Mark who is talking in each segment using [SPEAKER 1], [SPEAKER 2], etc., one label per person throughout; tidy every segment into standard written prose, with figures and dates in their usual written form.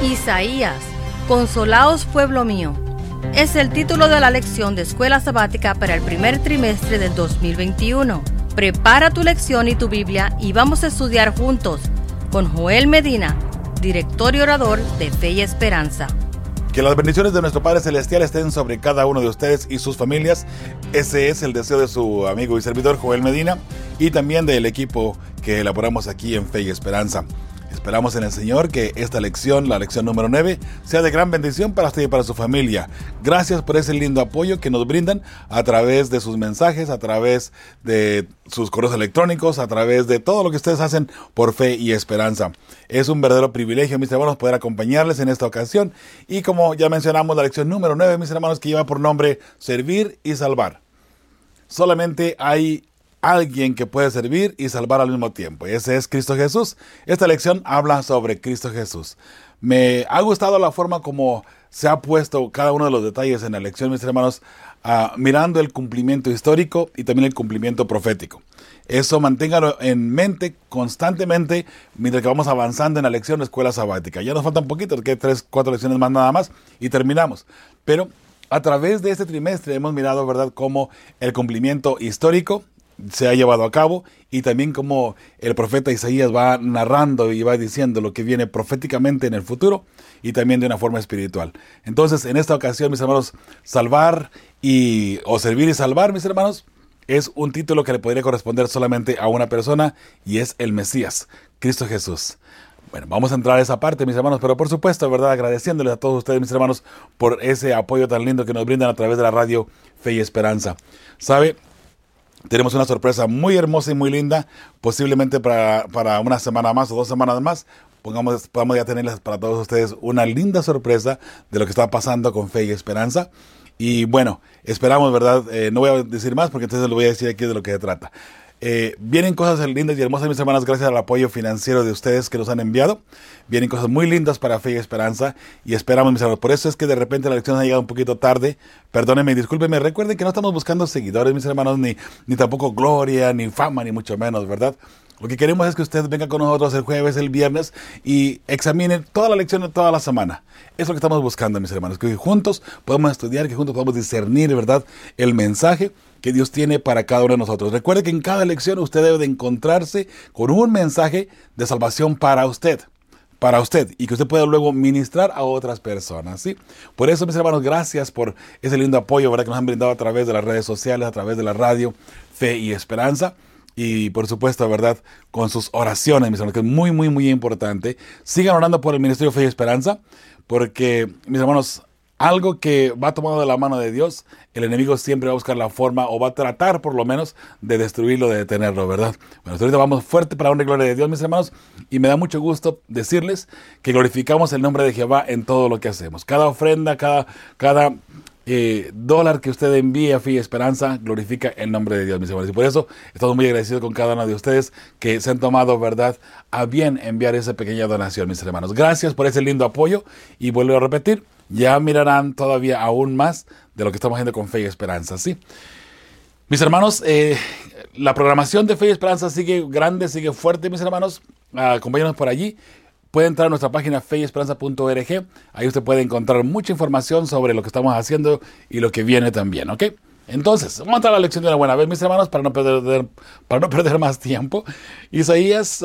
[SPEAKER 1] Isaías, consolaos pueblo mío, es el título de la lección de escuela sabática para el primer trimestre del 2021. Prepara tu lección y tu Biblia y vamos a estudiar juntos con Joel Medina, director y orador de Fe y Esperanza.
[SPEAKER 2] Que las bendiciones de nuestro Padre Celestial estén sobre cada uno de ustedes y sus familias. Ese es el deseo de su amigo y servidor Joel Medina y también del equipo que elaboramos aquí en Fe y Esperanza. Esperamos en el Señor que esta lección, la lección número 9, sea de gran bendición para usted y para su familia. Gracias por ese lindo apoyo que nos brindan a través de sus mensajes, a través de sus correos electrónicos, a través de todo lo que ustedes hacen por Fe y Esperanza. Es un verdadero privilegio, mis hermanos, poder acompañarles en esta ocasión. Y como ya mencionamos, la lección número 9, mis hermanos, que lleva por nombre Servir y Salvar. Solamente hay alguien que puede servir y salvar al mismo tiempo. Ese es Cristo Jesús. Esta lección habla sobre Cristo Jesús. Me ha gustado la forma como se ha puesto cada uno de los detalles en la lección, mis hermanos, mirando el cumplimiento histórico y también el cumplimiento profético. Eso manténgalo en mente constantemente mientras que vamos avanzando en la lección de escuela sabática. Ya nos faltan poquitos, que 3-4 lecciones más nada más y terminamos. Pero a través de este trimestre hemos mirado, ¿verdad?, cómo el cumplimiento histórico se ha llevado a cabo y también como el profeta Isaías va narrando y va diciendo lo que viene proféticamente en el futuro y también de una forma espiritual. Entonces, en esta ocasión, mis hermanos, salvar o servir y salvar, mis hermanos, es un título que le podría corresponder solamente a una persona y es el Mesías, Cristo Jesús. Bueno, vamos a entrar a esa parte, mis hermanos, pero por supuesto, ¿verdad?, agradeciéndoles a todos ustedes, mis hermanos, por ese apoyo tan lindo que nos brindan a través de la radio Fe y Esperanza. ¿Sabe? Tenemos una sorpresa muy hermosa y muy linda, posiblemente para una semana más o 2 semanas más. Podamos ya tenerles para todos ustedes una linda sorpresa de lo que está pasando con Fe y Esperanza. Y bueno, esperamos, ¿verdad? No voy a decir más porque entonces lo voy a decir aquí de lo que se trata. Vienen cosas lindas y hermosas, mis hermanas, gracias al apoyo financiero de ustedes que nos han enviado. Vienen cosas muy lindas para Fe y Esperanza y esperamos, mis hermanos. Por eso es que de repente la lección ha llegado un poquito tarde. Perdónenme y discúlpenme. Recuerden que no estamos buscando seguidores, mis hermanos, ni tampoco gloria, ni fama, ni mucho menos, ¿verdad? Lo que queremos es que usted venga con nosotros el jueves, el viernes y examine toda la lección de toda la semana. Es lo que estamos buscando, mis hermanos, que juntos podamos estudiar, que juntos podamos discernir, ¿verdad?, el mensaje que Dios tiene para cada uno de nosotros. Recuerde que en cada lección usted debe de encontrarse con un mensaje de salvación para usted, y que usted pueda luego ministrar a otras personas, ¿sí? Por eso, mis hermanos, gracias por ese lindo apoyo, ¿verdad?, que nos han brindado a través de las redes sociales, a través de la radio Fe y Esperanza. Y por supuesto, ¿verdad?, con sus oraciones, mis hermanos, que es muy, muy, muy importante. Sigan orando por el Ministerio Fe y Esperanza, porque, mis hermanos, algo que va tomado de la mano de Dios, el enemigo siempre va a buscar la forma, o va a tratar por lo menos, de destruirlo, de detenerlo, ¿verdad? Bueno, ahorita vamos fuerte para la honra y gloria de Dios, mis hermanos, y me da mucho gusto decirles que glorificamos el nombre de Jehová en todo lo que hacemos. Cada ofrenda, cada dólar que usted envíe a Fe y Esperanza glorifica el nombre de Dios, mis hermanos. Y por eso estamos muy agradecidos con cada uno de ustedes que se han tomado, ¿verdad?, a bien enviar esa pequeña donación, mis hermanos. Gracias por ese lindo apoyo y vuelvo a repetir, ya mirarán todavía aún más de lo que estamos haciendo con Fe y Esperanza, ¿sí? Mis hermanos, la programación de Fe y Esperanza sigue grande, sigue fuerte, mis hermanos. Acompáñanos por allí. Puede entrar a nuestra página feyesperanza.org. Ahí usted puede encontrar mucha información sobre lo que estamos haciendo y lo que viene también, ¿ok? Entonces, vamos a entrar a la lección de una buena vez, mis hermanos, para no perder más tiempo. Isaías,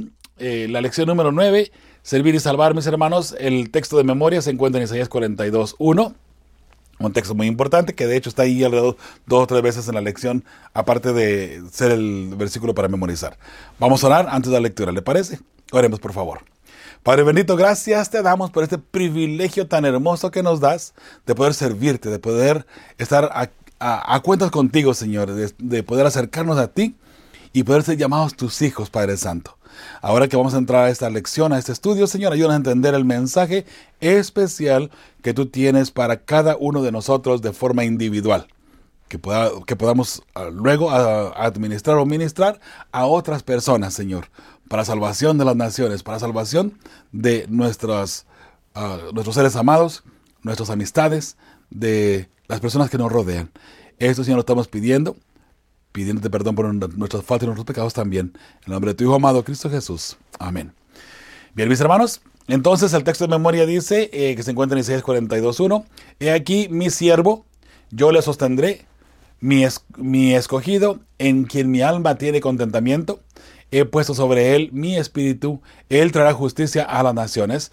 [SPEAKER 2] la lección número 9, Servir y Salvar, mis hermanos. El texto de memoria se encuentra en Isaías 42:1. Un texto muy importante que de hecho está ahí alrededor 2 o 3 veces en la lección, aparte de ser el versículo para memorizar. Vamos a orar antes de la lectura, ¿le parece? Oremos, por favor. Padre bendito, gracias te damos por este privilegio tan hermoso que nos das de poder servirte, de poder estar a cuentas contigo, Señor, de poder acercarnos a ti y poder ser llamados tus hijos, Padre Santo. Ahora que vamos a entrar a esta lección, a este estudio, Señor, ayúdanos a entender el mensaje especial que tú tienes para cada uno de nosotros de forma individual. Que podamos luego administrar o ministrar a otras personas, Señor, para salvación de las naciones, para salvación de nuestros seres amados, nuestras amistades, de las personas que nos rodean. Esto, Señor, lo estamos pidiéndote perdón por nuestras faltas y nuestros pecados también. En el nombre de tu Hijo amado, Cristo Jesús. Amén. Bien, mis hermanos, Entonces el texto de memoria dice, que se encuentra en Isaías 42:1, he aquí mi siervo, yo le sostendré, mi escogido, en quien mi alma tiene contentamiento, he puesto sobre él mi espíritu, él traerá justicia a las naciones.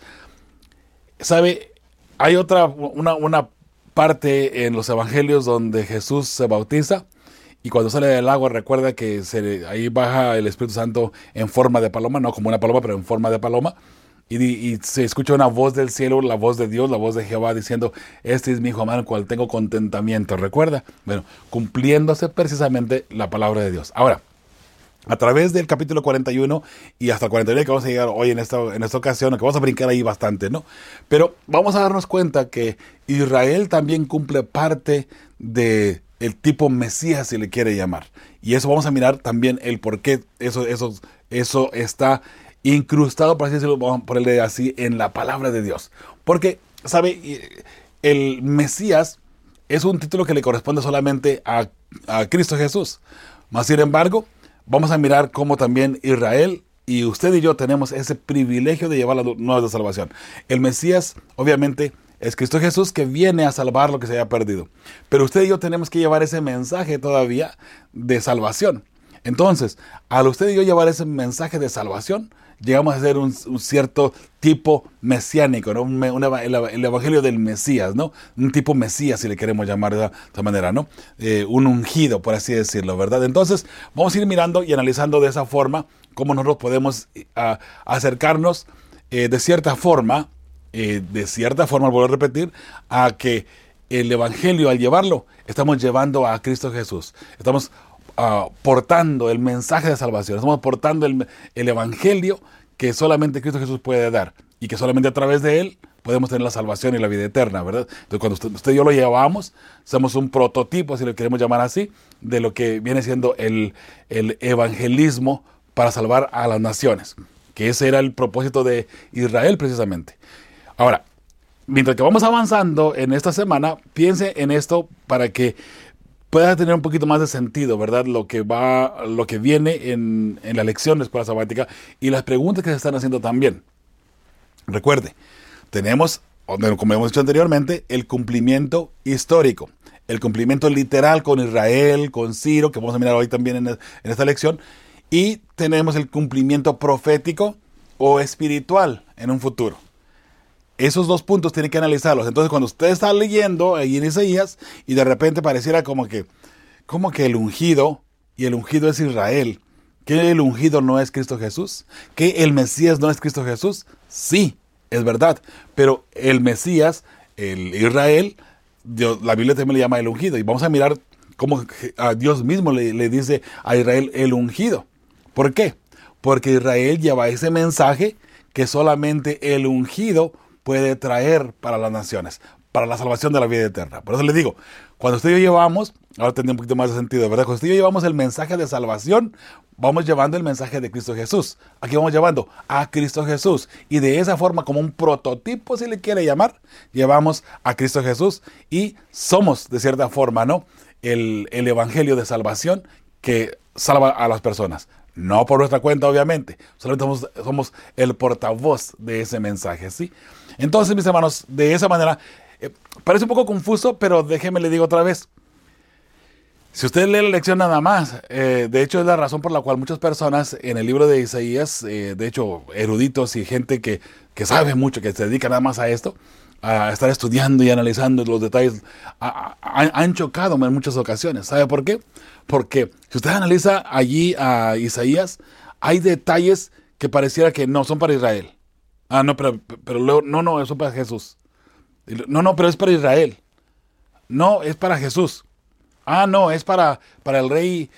[SPEAKER 2] ¿Sabe? Hay una parte en los evangelios donde Jesús se bautiza, y cuando sale del agua recuerda que ahí baja el Espíritu Santo en forma de paloma, no como una paloma, pero en forma de paloma. Y se escucha una voz del cielo, la voz de Dios, la voz de Jehová diciendo, este es mi hijo amado, en el cual tengo contentamiento. ¿Recuerda? Bueno, cumpliéndose precisamente la palabra de Dios. Ahora, a través del capítulo 41 y hasta el 49 que vamos a llegar hoy en esta ocasión, que vamos a brincar ahí bastante, ¿no? Pero vamos a darnos cuenta que Israel también cumple parte de el tipo Mesías, si le quiere llamar. Y eso vamos a mirar también el por qué eso está incrustado, por así decirlo, vamos a ponerle así, en la palabra de Dios. Porque, ¿sabe? El Mesías es un título que le corresponde solamente a Cristo Jesús. Mas, sin embargo, vamos a mirar cómo también Israel y usted y yo tenemos ese privilegio de llevar las nuevas de salvación. El Mesías, obviamente, es Cristo Jesús, que viene a salvar lo que se haya perdido. Pero usted y yo tenemos que llevar ese mensaje todavía de salvación. Entonces, al usted y yo llevar ese mensaje de salvación, llegamos a ser un cierto tipo mesiánico, ¿no? El evangelio del Mesías, ¿no? Un tipo Mesías, si le queremos llamar de esa manera, ¿no? Un ungido, por así decirlo, ¿verdad? Entonces, vamos a ir mirando y analizando de esa forma cómo nosotros podemos acercarnos de cierta forma, vuelvo a repetir, a que el evangelio, al llevarlo, estamos llevando a Cristo Jesús. Estamos portando el mensaje de salvación, estamos portando el evangelio que solamente Cristo Jesús puede dar, y que solamente a través de él podemos tener la salvación y la vida eterna, ¿verdad? Entonces, cuando usted y yo lo llevamos, somos un prototipo, si lo queremos llamar así, de lo que viene siendo el evangelismo para salvar a las naciones, que ese era el propósito de Israel precisamente. Ahora, mientras que vamos avanzando en esta semana, piense en esto para que pueda tener un poquito más de sentido, ¿verdad? Lo que viene en la lección de Escuela Sabática y las preguntas que se están haciendo también. Recuerde, tenemos, como hemos dicho anteriormente, el cumplimiento histórico, el cumplimiento literal con Israel, con Ciro, que vamos a mirar hoy también en esta lección, y tenemos el cumplimiento profético o espiritual en un futuro. Esos dos puntos tienen que analizarlos. Entonces, cuando usted está leyendo ahí en Isaías y de repente pareciera como que el ungido, y el ungido es Israel, ¿que el ungido no es Cristo Jesús? ¿Que el Mesías no es Cristo Jesús? Sí, es verdad. Pero el Mesías, el Israel, la Biblia también le llama el ungido. Y vamos a mirar cómo a Dios mismo le dice a Israel el ungido. ¿Por qué? Porque Israel lleva ese mensaje que solamente el ungido puede traer para las naciones, para la salvación de la vida eterna. Por eso le digo, cuando usted y yo llevamos, ahora tendría un poquito más de sentido, ¿verdad? Cuando usted y yo llevamos el mensaje de salvación, vamos llevando el mensaje de Cristo Jesús. Aquí vamos llevando a Cristo Jesús. Y de esa forma, como un prototipo, si le quiere llamar, llevamos a Cristo Jesús y somos, de cierta forma, ¿no? El evangelio de salvación que salva a las personas. No por nuestra cuenta, obviamente. Solamente somos el portavoz de ese mensaje, ¿sí? Entonces, mis hermanos, de esa manera, parece un poco confuso, pero déjeme le digo otra vez. Si usted lee la lección nada más, de hecho es la razón por la cual muchas personas en el libro de Isaías, de hecho eruditos y gente que sabe mucho, que se dedica nada más a esto, a estar estudiando y analizando los detalles, han chocado en muchas ocasiones. ¿Sabe por qué? Porque si usted analiza allí a Isaías, hay detalles que pareciera que no son para Israel. No, pero luego, no, eso es para Jesús. No, pero es para Israel. No, es para Jesús. No, es para el rey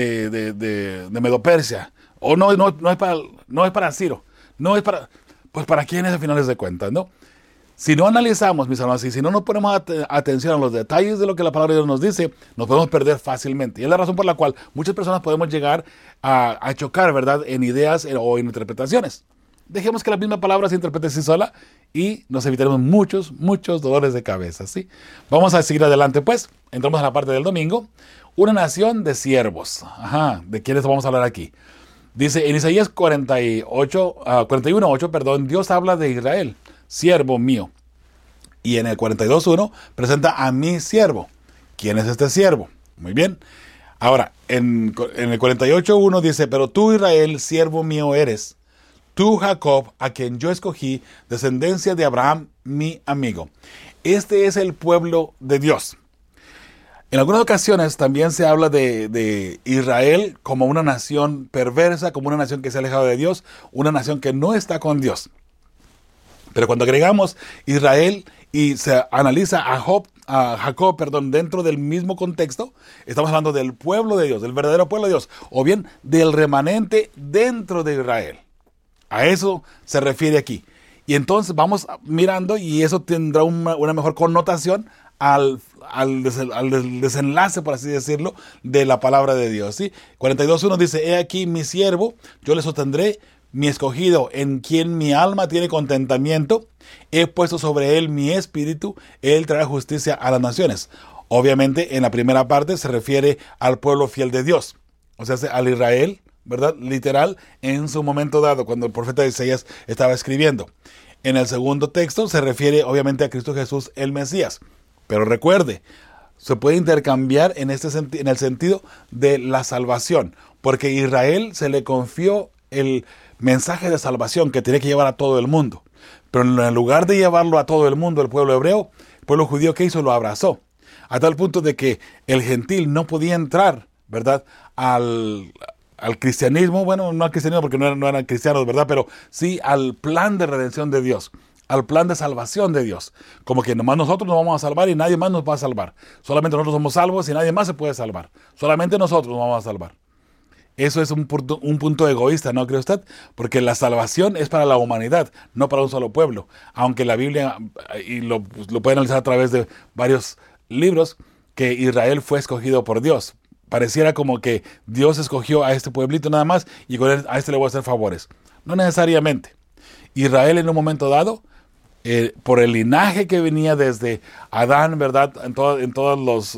[SPEAKER 2] de Medo-Persia. O no es para Ciro. No es para, pues para quiénes a finales de cuentas, ¿no? Si no analizamos, mis hermanos, y si no nos ponemos atención a los detalles de lo que la palabra de Dios nos dice, nos podemos perder fácilmente. Y es la razón por la cual muchas personas podemos llegar a chocar, ¿verdad?, en ideas o en interpretaciones. Dejemos que la misma palabra se interprete así sola y nos evitaremos muchos dolores de cabeza, ¿sí? Vamos a seguir adelante, pues. Entramos a la parte del domingo. Una nación de siervos. ¿De quiénes vamos a hablar aquí? Dice en Isaías 41:8, perdón, Dios habla de Israel, siervo mío. Y en el 42:1 presenta a mi siervo. ¿Quién es este siervo? Muy bien. Ahora, en el 48:1 dice, pero tú, Israel, siervo mío eres. Tú, Jacob, a quien yo escogí, descendencia de Abraham, mi amigo. Este es el pueblo de Dios. En algunas ocasiones también se habla de Israel como una nación perversa, como una nación que se ha alejado de Dios, una nación que no está con Dios. Pero cuando agregamos Israel y se analiza a Jacob, dentro del mismo contexto, estamos hablando del pueblo de Dios, del verdadero pueblo de Dios, o bien del remanente dentro de Israel. A eso se refiere aquí. Y entonces vamos mirando y eso tendrá una mejor connotación al desenlace, por así decirlo, de la palabra de Dios, ¿sí? 42:1 dice, he aquí mi siervo, yo le sostendré, mi escogido, en quien mi alma tiene contentamiento, he puesto sobre él mi espíritu, él traerá justicia a las naciones. Obviamente, en la primera parte se refiere al pueblo fiel de Dios, o sea, al Israel, ¿verdad? Literal, en su momento dado, cuando el profeta Isaías estaba escribiendo. En el segundo texto se refiere, obviamente, a Cristo Jesús, el Mesías. Pero recuerde, se puede intercambiar en el sentido de la salvación, porque a Israel se le confió el mensaje de salvación que tiene que llevar a todo el mundo. Pero en lugar de llevarlo a todo el mundo, el pueblo hebreo, el pueblo judío, ¿qué hizo? Lo abrazó. A tal punto de que el gentil no podía entrar, ¿verdad?, al cristianismo. Bueno, no al cristianismo porque no eran cristianos, ¿verdad?, pero sí al plan de redención de Dios, al plan de salvación de Dios. Como que nomás nosotros nos vamos a salvar y nadie más nos va a salvar. Solamente nosotros somos salvos y nadie más se puede salvar. Solamente nosotros nos vamos a salvar. Eso es un punto egoísta, ¿no cree usted? Porque la salvación es para la humanidad, no para un solo pueblo. Aunque la Biblia, y lo pueden analizar a través de varios libros, que Israel fue escogido por Dios. Pareciera como que Dios escogió a este pueblito nada más y a este le voy a hacer favores. No necesariamente. Israel en un momento dado, por el linaje que venía desde Adán, ¿verdad? En toda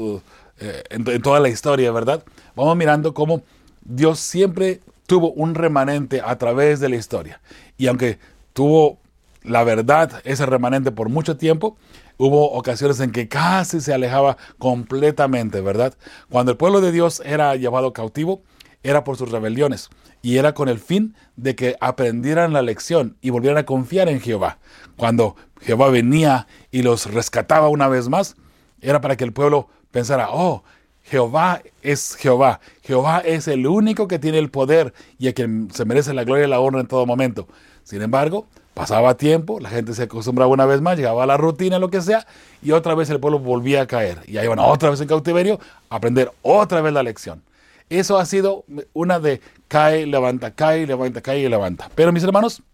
[SPEAKER 2] la historia, ¿verdad? Vamos mirando cómo Dios siempre tuvo un remanente a través de la historia. Y aunque tuvo la verdad, ese remanente por mucho tiempo, hubo ocasiones en que casi se alejaba completamente, ¿verdad? Cuando el pueblo de Dios era llevado cautivo, era por sus rebeliones y era con el fin de que aprendieran la lección y volvieran a confiar en Jehová. Cuando Jehová venía y los rescataba una vez más, era para que el pueblo pensara, oh, Jehová es Jehová. Jehová es el único que tiene el poder y a quien se merece la gloria y la honra en todo momento. Sin embargo, pasaba tiempo, la gente se acostumbraba una vez más, llegaba a la rutina, lo que sea, y otra vez el pueblo volvía a caer. Y ahí van otra vez en cautiverio a aprender otra vez la lección. Eso ha sido una de cae, levanta, cae, levanta, cae y levanta. Pero mis hermanos,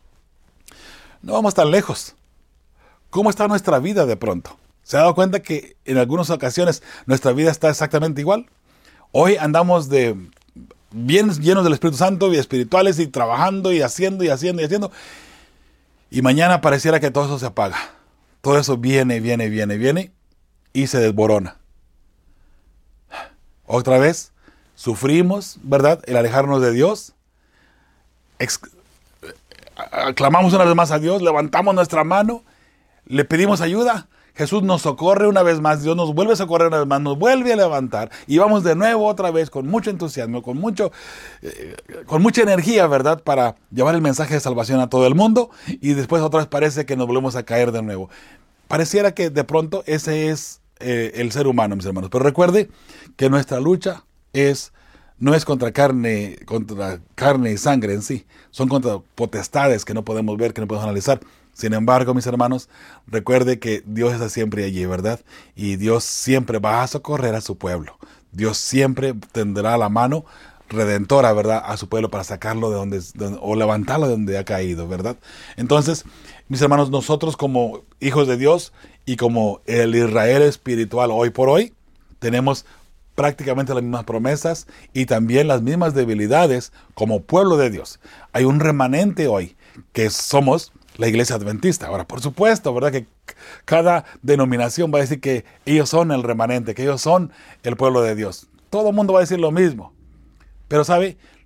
[SPEAKER 2] no vamos tan lejos. ¿Cómo está nuestra vida de pronto? ¿Se ha dado cuenta que en algunas ocasiones nuestra vida está exactamente igual? Hoy andamos bien llenos del Espíritu Santo y espirituales y trabajando y haciendo. Y mañana pareciera que todo eso se apaga. Todo eso viene y se desborona. Otra vez sufrimos, ¿verdad?, el alejarnos de Dios. Clamamos una vez más a Dios, levantamos nuestra mano, le pedimos ayuda. Jesús nos socorre una vez más, Dios nos vuelve a socorrer una vez más, nos vuelve a levantar y vamos de nuevo otra vez con mucho entusiasmo, con mucha energía, ¿verdad?, para llevar el mensaje de salvación a todo el mundo, y después otra vez parece que nos volvemos a caer de nuevo. Pareciera que de pronto ese es el ser humano, mis hermanos. Pero recuerde que nuestra lucha no es contra carne y sangre en sí, son contra potestades que no podemos ver, que no podemos analizar. Sin embargo, mis hermanos, recuerde que Dios está siempre allí, ¿verdad? Y Dios siempre va a socorrer a su pueblo. Dios siempre tendrá la mano redentora, ¿verdad?, a su pueblo para sacarlo de donde o levantarlo de donde ha caído, ¿verdad? Entonces, mis hermanos, nosotros como hijos de Dios y como el Israel espiritual hoy por hoy, tenemos prácticamente las mismas promesas y también las mismas debilidades como pueblo de Dios. Hay un remanente hoy que somos la iglesia adventista. Ahora, por supuesto, ¿verdad?, que cada denominación va a decir que ellos son el remanente, que ellos son el pueblo de Dios. Todo el mundo va a decir lo mismo. Pero, ¿sabe?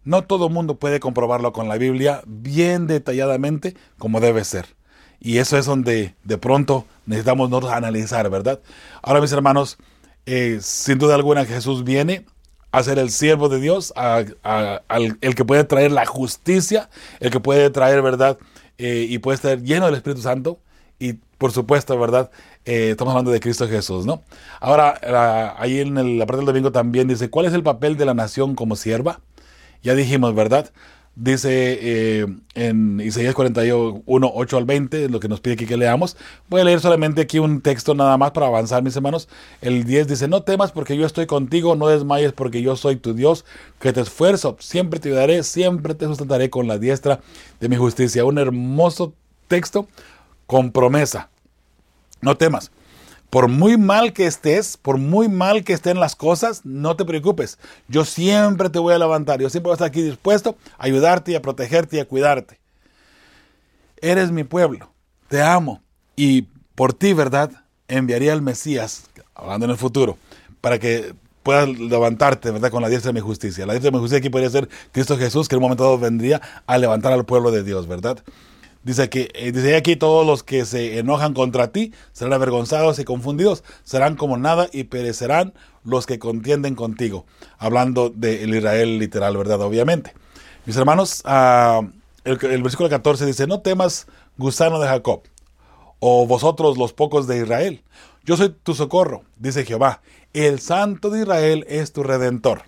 [SPEAKER 2] no todo el mundo puede comprobarlo con la Biblia bien detalladamente como debe ser. Y eso es donde de pronto necesitamos nosotros analizar, ¿verdad? Ahora, mis hermanos, sin duda alguna Jesús viene a ser el siervo de Dios, el que puede traer la justicia, el que puede traer, ¿verdad? Y puede estar lleno del Espíritu Santo. Y por supuesto, ¿verdad? Estamos hablando de Cristo Jesús, ¿no? Ahora, ahí en la parte del domingo también dice, ¿cuál es el papel de la nación como sierva? Ya dijimos, ¿verdad? Dice en Isaías 41, 8 al 20, lo que nos pide aquí que leamos. Voy a leer solamente aquí un texto nada más para avanzar, mis hermanos. El 10 dice, no temas porque yo estoy contigo, no desmayes porque yo soy tu Dios, que te esfuerzo, siempre te ayudaré, siempre te sustentaré con la diestra de mi justicia. Un hermoso texto con promesa. No temas. Por muy mal que estés, por muy mal que estén las cosas, no te preocupes. Yo siempre te voy a levantar. Yo siempre voy a estar aquí dispuesto a ayudarte y a protegerte y a cuidarte. Eres mi pueblo. Te amo. Y por ti, ¿verdad? Enviaría al Mesías, hablando en el futuro, para que puedas levantarte, ¿verdad? Con la diestra de mi justicia. La diestra de mi justicia aquí podría ser Cristo Jesús, que en un momento dado vendría a levantar al pueblo de Dios, ¿verdad? Dice aquí, todos los que se enojan contra ti serán avergonzados y confundidos, serán como nada y perecerán los que contienden contigo. Hablando del Israel literal, ¿verdad? Obviamente. Mis hermanos, el versículo 14 dice, no temas, gusano de Jacob, o vosotros los pocos de Israel. Yo soy tu socorro, dice Jehová. El Santo de Israel es tu Redentor.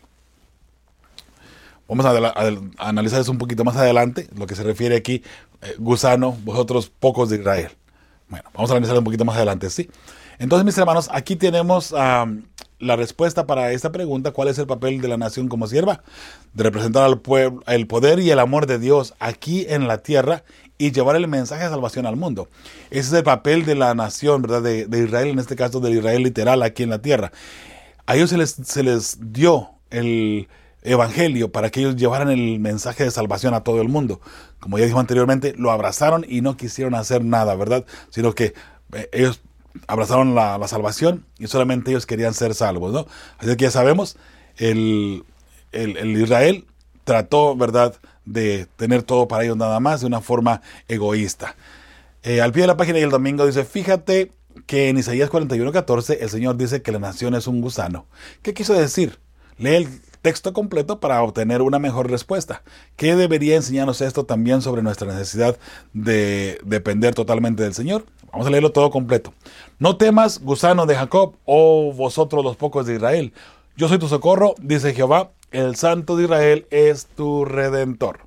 [SPEAKER 2] Vamos a analizar eso un poquito más adelante, lo que se refiere aquí, gusano, vosotros pocos de Israel. Bueno, vamos a analizarlo un poquito más adelante, ¿sí? Entonces, mis hermanos, aquí tenemos la respuesta para esta pregunta, ¿cuál es el papel de la nación como sierva? De representar al pueblo, el poder y el amor de Dios aquí en la tierra y llevar el mensaje de salvación al mundo. Ese es el papel de la nación, ¿verdad? De Israel, en este caso del Israel literal aquí en la tierra. A ellos se les dio el evangelio para que ellos llevaran el mensaje de salvación a todo el mundo. Como ya dijo anteriormente, lo abrazaron y no quisieron hacer nada, ¿verdad? Sino que ellos abrazaron la salvación y solamente ellos querían ser salvos, ¿no? Así que ya sabemos, el Israel trató, ¿verdad?, de tener todo para ellos nada más de una forma egoísta. Al pie de la página y el domingo dice, fíjate que en Isaías 41:14 el Señor dice que la nación es un gusano. ¿Qué quiso decir? Lee el texto completo para obtener una mejor respuesta. ¿Qué debería enseñarnos esto también sobre nuestra necesidad de depender totalmente del Señor? Vamos a leerlo todo completo. No temas, gusano de Jacob, o vosotros los pocos de Israel. Yo soy tu socorro, dice Jehová, el Santo de Israel es tu Redentor.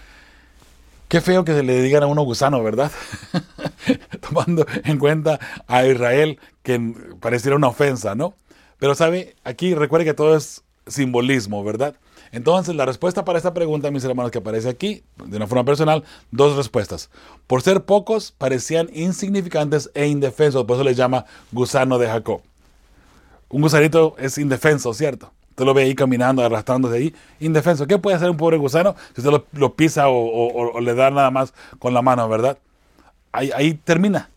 [SPEAKER 2] Qué feo que se le digan a uno gusano, ¿verdad? Tomando en cuenta a Israel, que pareciera una ofensa, ¿no? Pero sabe, aquí recuerde que todo es simbolismo, ¿verdad? Entonces, la respuesta para esta pregunta, mis hermanos, que aparece aquí, de una forma personal, dos respuestas. Por ser pocos, parecían insignificantes e indefensos, por eso les llama gusano de Jacob. Un gusanito es indefenso, ¿cierto? Usted lo ve ahí caminando, arrastrándose ahí, indefenso. ¿Qué puede hacer un pobre gusano si usted lo pisa o le da nada más con la mano, ¿verdad? Ahí termina.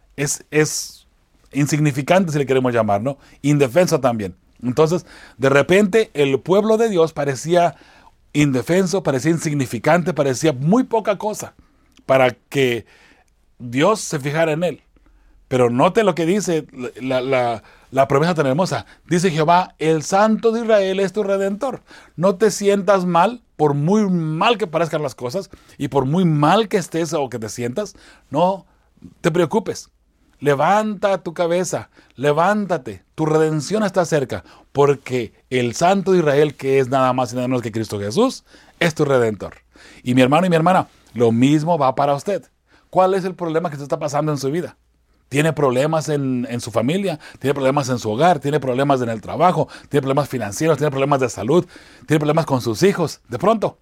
[SPEAKER 2] Es insignificante, si le queremos llamar, ¿no? Indefenso también. Entonces, de repente, el pueblo de Dios parecía indefenso, parecía insignificante, parecía muy poca cosa para que Dios se fijara en él. Pero note lo que dice la promesa tan hermosa. Dice Jehová, el Santo de Israel es tu Redentor. No te sientas mal, por muy mal que parezcan las cosas, y por muy mal que estés o que te sientas, no te preocupes. Levanta tu cabeza, levántate, tu redención está cerca, porque el Santo de Israel, que es nada más y nada menos que Cristo Jesús, es tu Redentor. Y mi hermano y mi hermana, lo mismo va para usted. ¿Cuál es el problema que se está pasando en su vida? ¿Tiene problemas en su familia? ¿Tiene problemas en su hogar? ¿Tiene problemas en el trabajo? ¿Tiene problemas financieros? ¿Tiene problemas de salud? ¿Tiene problemas con sus hijos? De pronto,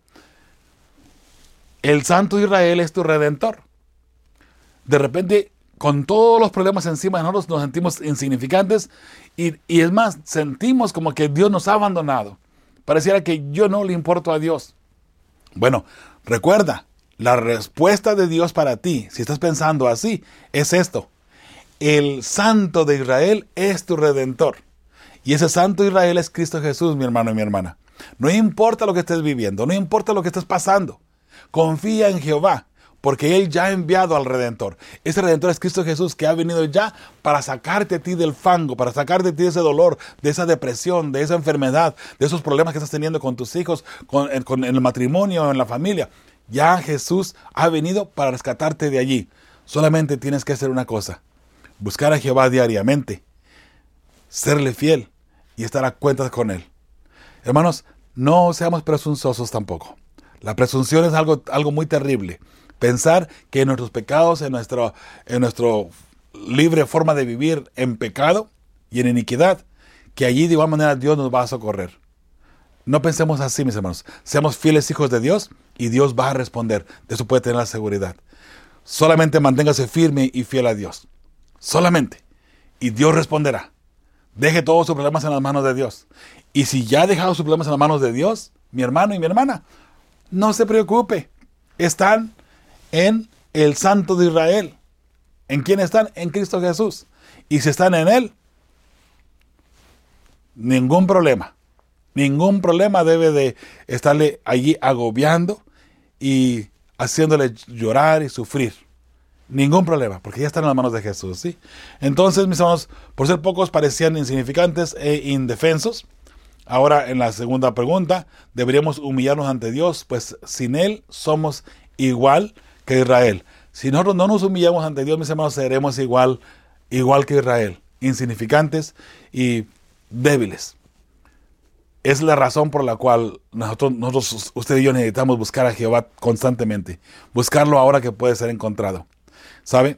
[SPEAKER 2] el Santo de Israel es tu Redentor. De repente, con todos los problemas encima de nosotros, nos sentimos insignificantes y es más, sentimos como que Dios nos ha abandonado. Pareciera que yo no le importo a Dios. Bueno, recuerda, la respuesta de Dios para ti, si estás pensando así, es esto. El Santo de Israel es tu Redentor. Y ese Santo de Israel es Cristo Jesús, mi hermano y mi hermana. No importa lo que estés viviendo, no importa lo que estés pasando. Confía en Jehová, porque Él ya ha enviado al Redentor. Ese Redentor es Cristo Jesús, que ha venido ya para sacarte a ti del fango, para sacarte a ti de ese dolor, de esa depresión, de esa enfermedad, de esos problemas que estás teniendo con tus hijos, en el matrimonio, en la familia. Ya Jesús ha venido para rescatarte de allí. Solamente tienes que hacer una cosa: buscar a Jehová diariamente, serle fiel y estar a cuentas con Él. Hermanos, no seamos presuntuosos tampoco. La presunción es algo muy terrible. Pensar que en nuestros pecados, en nuestra libre forma de vivir en pecado y en iniquidad, que allí de igual manera Dios nos va a socorrer. No pensemos así, mis hermanos. Seamos fieles hijos de Dios y Dios va a responder. De eso puede tener la seguridad. Solamente manténgase firme y fiel a Dios. Solamente. Y Dios responderá. Deje todos sus problemas en las manos de Dios. Y si ya ha dejado sus problemas en las manos de Dios, mi hermano y mi hermana, no se preocupe. Están en el Santo de Israel. ¿En quién están? En Cristo Jesús. Y si están en Él, ningún problema. Ningún problema debe de estarle allí agobiando y haciéndole llorar y sufrir. Ningún problema, porque ya están en las manos de Jesús, ¿sí? Entonces, mis hermanos, por ser pocos parecían insignificantes e indefensos. Ahora, en la segunda pregunta, deberíamos humillarnos ante Dios, pues sin Él somos igual que Israel. Si nosotros no nos humillamos ante Dios, mis hermanos, seremos igual que Israel, insignificantes y débiles. Es la razón por la cual nosotros, usted y yo, necesitamos buscar a Jehová constantemente. Buscarlo ahora que puede ser encontrado. ¿Sabe?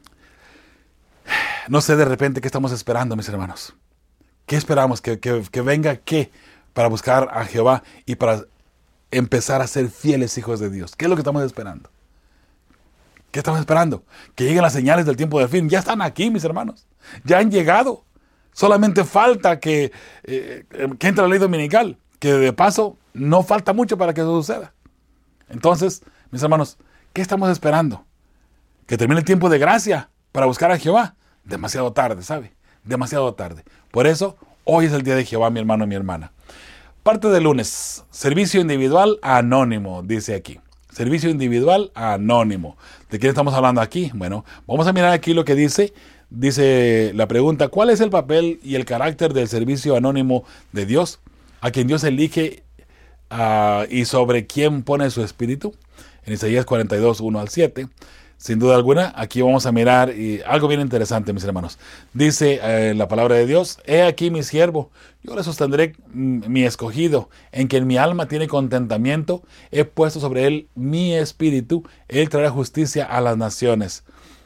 [SPEAKER 2] No sé de repente qué estamos esperando, mis hermanos. ¿Qué esperamos? ¿Que venga qué? Para buscar a Jehová y para empezar a ser fieles hijos de Dios. ¿Qué es lo que estamos esperando? ¿Qué estamos esperando? Que lleguen las señales del tiempo del fin. Ya están aquí, mis hermanos. Ya han llegado. Solamente falta que entre la ley dominical. Que de paso no falta mucho para que eso suceda. Entonces, mis hermanos, ¿qué estamos esperando? Que termine el tiempo de gracia para buscar a Jehová. Demasiado tarde, ¿sabe? Demasiado tarde. Por eso, hoy es el día de Jehová, mi hermano y mi hermana. Parte del lunes, servicio individual anónimo, dice aquí. Servicio individual anónimo. ¿De quién estamos hablando aquí? Bueno, vamos a mirar aquí lo que dice. Dice la pregunta: ¿cuál es el papel y el carácter del servicio anónimo de Dios? A quien Dios elige y sobre quién pone su espíritu. En Isaías 42, 1 al 7. Sin duda alguna, aquí vamos a mirar algo bien interesante, mis hermanos. Dice la palabra de Dios: he aquí mi siervo, yo le sostendré mi escogido, en quien mi alma tiene contentamiento, he puesto sobre él mi espíritu, él traerá justicia a las naciones.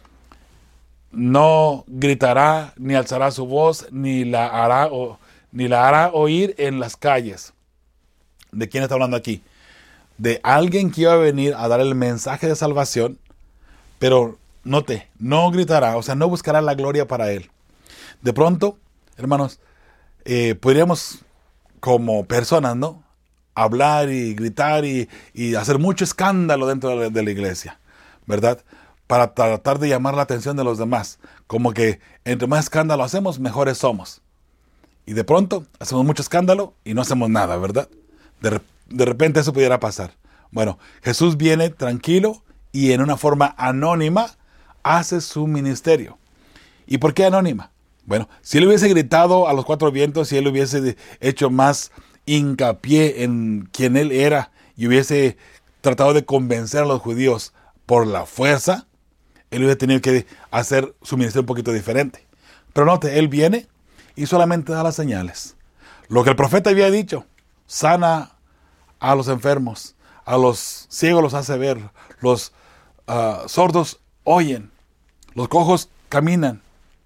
[SPEAKER 2] No gritará, ni alzará su voz, ni la hará oír en las calles. ¿De quién está hablando aquí? De alguien que iba a venir a dar el mensaje de salvación. Pero note, no gritará, o sea, no buscará la gloria para él. De pronto, hermanos, podríamos como personas, ¿no? Hablar y gritar y hacer mucho escándalo dentro de la iglesia, ¿verdad? Para tratar de llamar la atención de los demás. Como que entre más escándalo hacemos, mejores somos. Y de pronto hacemos mucho escándalo y no hacemos nada, ¿verdad? De repente eso pudiera pasar. Bueno, Jesús viene tranquilo y en una forma anónima hace su ministerio. ¿Y por qué anónima? Bueno, si él hubiese gritado a los cuatro vientos, si él hubiese hecho más hincapié en quién él era y hubiese tratado de convencer a los judíos por la fuerza, él hubiera tenido que hacer su ministerio un poquito diferente. Pero note, él viene y solamente da las señales. Lo que el profeta había dicho: sana a los enfermos, a los ciegos los hace ver, los sordos oyen, los cojos caminan,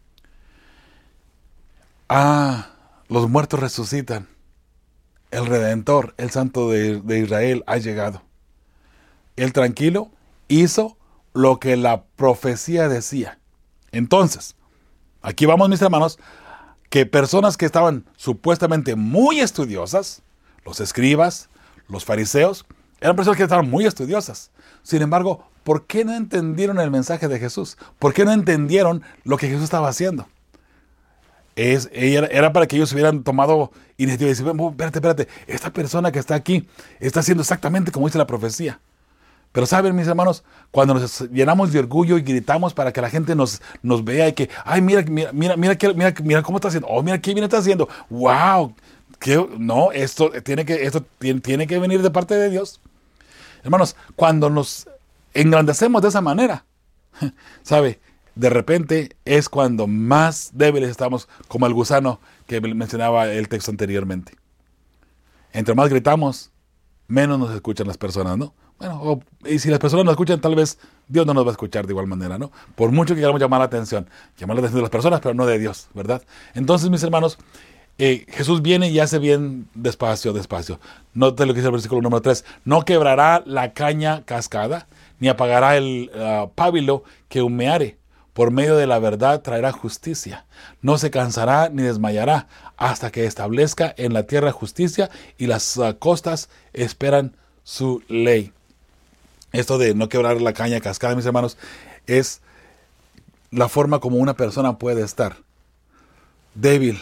[SPEAKER 2] los muertos resucitan. El Redentor, el Santo de Israel, ha llegado. Él tranquilo hizo lo que la profecía decía. Entonces, aquí vamos, mis hermanos, que personas que estaban supuestamente muy estudiosas, los escribas, los fariseos, eran personas que estaban muy estudiosas. Sin embargo, ¿por qué no entendieron el mensaje de Jesús? ¿Por qué no entendieron lo que Jesús estaba haciendo? Era para que ellos hubieran tomado iniciativa y decir, "Bueno, espérate, esta persona que está aquí está haciendo exactamente como dice la profecía". Pero saben, mis hermanos, cuando nos llenamos de orgullo y gritamos para que la gente nos vea y que, ay, mira cómo está haciendo, oh, mira qué bien está haciendo, wow, no, esto tiene que venir de parte de Dios. Hermanos, cuando nos engrandecemos de esa manera, ¿sabe? De repente es cuando más débiles estamos, como el gusano que mencionaba el texto anteriormente. Entre más gritamos, menos nos escuchan las personas, ¿no? Bueno, y si las personas nos escuchan, tal vez Dios no nos va a escuchar de igual manera, ¿no? Por mucho que queramos llamar la atención de las personas, pero no de Dios, ¿verdad? Entonces, mis hermanos, Jesús viene y hace bien despacio. Note lo que dice el versículo número 3. No quebrará la caña cascada, ni apagará el pábilo que humeare. Por medio de la verdad traerá justicia. No se cansará ni desmayará hasta que establezca en la tierra justicia y las costas esperan su ley. Esto de no quebrar la caña cascada, mis hermanos, es la forma como una persona puede estar débil,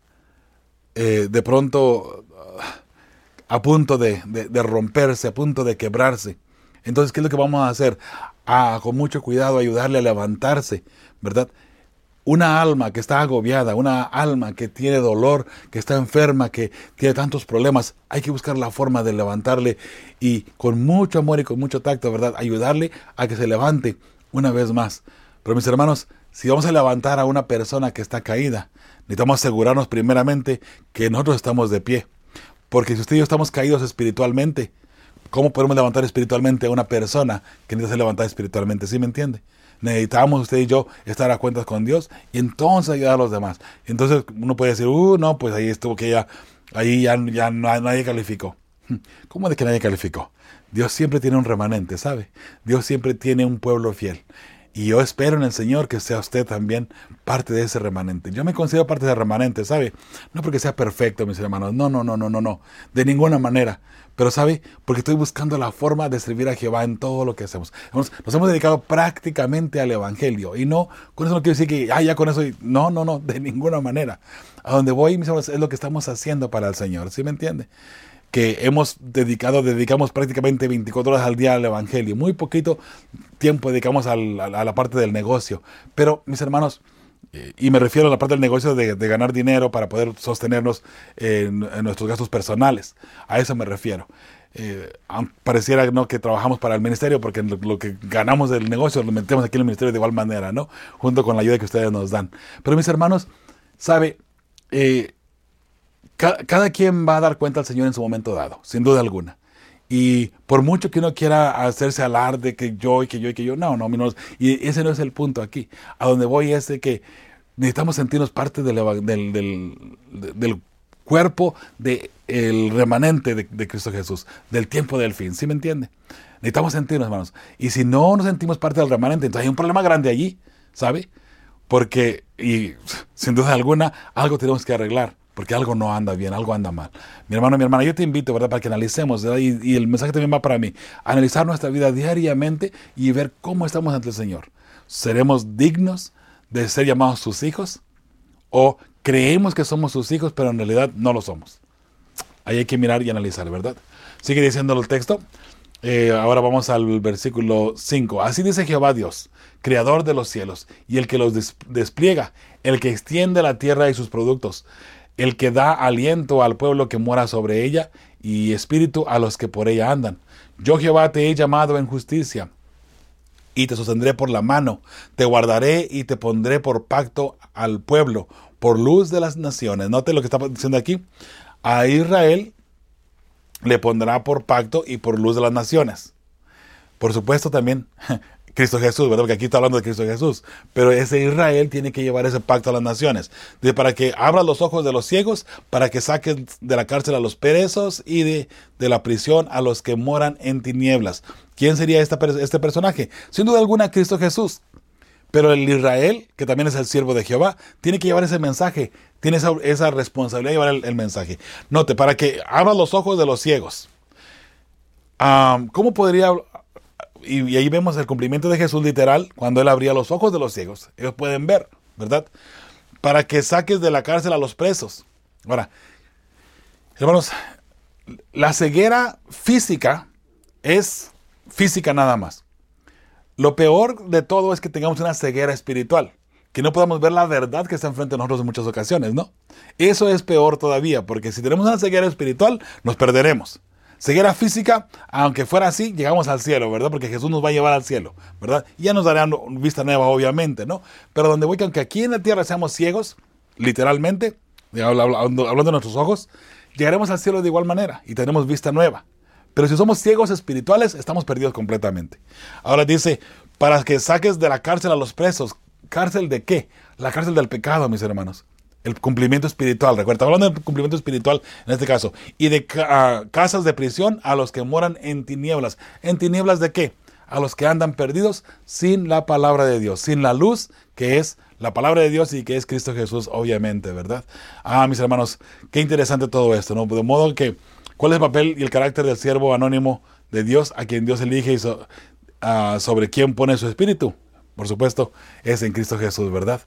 [SPEAKER 2] de pronto a punto de romperse, a punto de quebrarse. Entonces, ¿qué es lo que vamos a hacer? Con mucho cuidado, ayudarle a levantarse, ¿verdad? Una alma que está agobiada, una alma que tiene dolor, que está enferma, que tiene tantos problemas, hay que buscar la forma de levantarle y con mucho amor y con mucho tacto, ¿verdad? Ayudarle a que se levante una vez más. Pero mis hermanos, si vamos a levantar a una persona que está caída, necesitamos asegurarnos primeramente que nosotros estamos de pie. Porque si usted y yo estamos caídos espiritualmente, ¿cómo podemos levantar espiritualmente a una persona que necesita ser levantada espiritualmente? ¿Sí me entiende? Necesitamos usted y yo estar a cuentas con Dios y entonces ayudar a los demás. Entonces uno puede decir, no, pues ahí estuvo que ahí ya nadie calificó. ¿Cómo de que nadie calificó? Dios siempre tiene un remanente, ¿sabe? Dios siempre tiene un pueblo fiel. Y yo espero en el Señor que sea usted también parte de ese remanente. Yo me considero parte de ese remanente, ¿sabe? No porque sea perfecto, mis hermanos. No. De ninguna manera. Pero, ¿sabe? Porque estoy buscando la forma de servir a Jehová en todo lo que hacemos. Nos hemos dedicado prácticamente al Evangelio. Y no, con eso no quiero decir que, ya con eso. No, de ninguna manera. A donde voy, mis hermanos, es lo que estamos haciendo para el Señor. ¿Sí me entiende? Que dedicamos prácticamente 24 horas al día al Evangelio. Muy poquito tiempo dedicamos a la parte del negocio. Pero, mis hermanos, y me refiero a la parte del negocio de ganar dinero para poder sostenernos en nuestros gastos personales. A eso me refiero. Pareciera, ¿no?, que trabajamos para el ministerio porque lo que ganamos del negocio lo metemos aquí en el ministerio de igual manera, ¿no? Junto con la ayuda que ustedes nos dan. Pero, mis hermanos, ¿sabe? Cada quien va a dar cuenta al Señor en su momento dado, sin duda alguna. Y por mucho que uno quiera hacerse alarde que yo, no, y ese no es el punto aquí. A donde voy es de que necesitamos sentirnos parte del cuerpo del remanente de Cristo Jesús, del tiempo del fin, ¿sí me entiende? Necesitamos sentirnos, hermanos. Y si no nos sentimos parte del remanente, entonces hay un problema grande allí, ¿sabe? Porque, y sin duda alguna, algo tenemos que arreglar. Porque algo no anda bien, algo anda mal. Mi hermano, mi hermana, yo te invito, ¿verdad?, para que analicemos, ¿verdad? Y el mensaje también va para mí. Analizar nuestra vida diariamente y ver cómo estamos ante el Señor. ¿Seremos dignos de ser llamados sus hijos? ¿O creemos que somos sus hijos, pero en realidad no lo somos? Ahí hay que mirar y analizar, ¿verdad? Sigue diciendo el texto. Ahora vamos al versículo 5. Así dice Jehová Dios, creador de los cielos, y el que los despliega, el que extiende la tierra y sus productos, el que da aliento al pueblo que mora sobre ella, y espíritu a los que por ella andan. Yo, Jehová, te he llamado en justicia, y te sostendré por la mano, te guardaré y te pondré por pacto al pueblo, por luz de las naciones. Note lo que está diciendo aquí. A Israel le pondrá por pacto y por luz de las naciones. Por supuesto también Cristo Jesús, ¿verdad? Porque aquí está hablando de Cristo Jesús. Pero ese Israel tiene que llevar ese pacto a las naciones. Para que abra los ojos de los ciegos, para que saquen de la cárcel a los presos y de la prisión a los que moran en tinieblas. ¿Quién sería este personaje? Sin duda alguna, Cristo Jesús. Pero el Israel, que también es el siervo de Jehová, tiene que llevar ese mensaje. Tiene esa responsabilidad de llevar el mensaje. Note, para que abra los ojos de los ciegos. ¿Cómo podría...? Y ahí vemos el cumplimiento de Jesús literal, cuando Él abría los ojos de los ciegos. Ellos pueden ver, ¿verdad? para que saques de la cárcel a los presos. Ahora, hermanos, la ceguera física es física nada más. Lo peor de todo es que tengamos una ceguera espiritual, que no podamos ver la verdad que está enfrente de nosotros en muchas ocasiones, ¿no? Eso es peor todavía, porque si tenemos una ceguera espiritual, nos perderemos. Ceguera física, aunque fuera así, llegamos al cielo, ¿verdad? Porque Jesús nos va a llevar al cielo, ¿verdad? Y ya nos dará vista nueva, obviamente, ¿no? Pero donde voy, que aunque aquí en la tierra seamos ciegos, literalmente, hablando de nuestros ojos, llegaremos al cielo de igual manera y tenemos vista nueva. Pero si somos ciegos espirituales, estamos perdidos completamente. Ahora dice, para que saques de la cárcel a los presos. ¿Cárcel de qué? La cárcel del pecado, mis hermanos. El cumplimiento espiritual, recuerda, hablando del cumplimiento espiritual en este caso. Y de casas de prisión a los que moran en tinieblas. ¿En tinieblas de qué? A los que andan perdidos sin la palabra de Dios, sin la luz que es la palabra de Dios y que es Cristo Jesús, obviamente, ¿verdad? Mis hermanos, qué interesante todo esto, ¿no? De modo que, ¿cuál es el papel y el carácter del siervo anónimo de Dios, a quien Dios elige y sobre quién pone su espíritu? Por supuesto, es en Cristo Jesús, ¿verdad?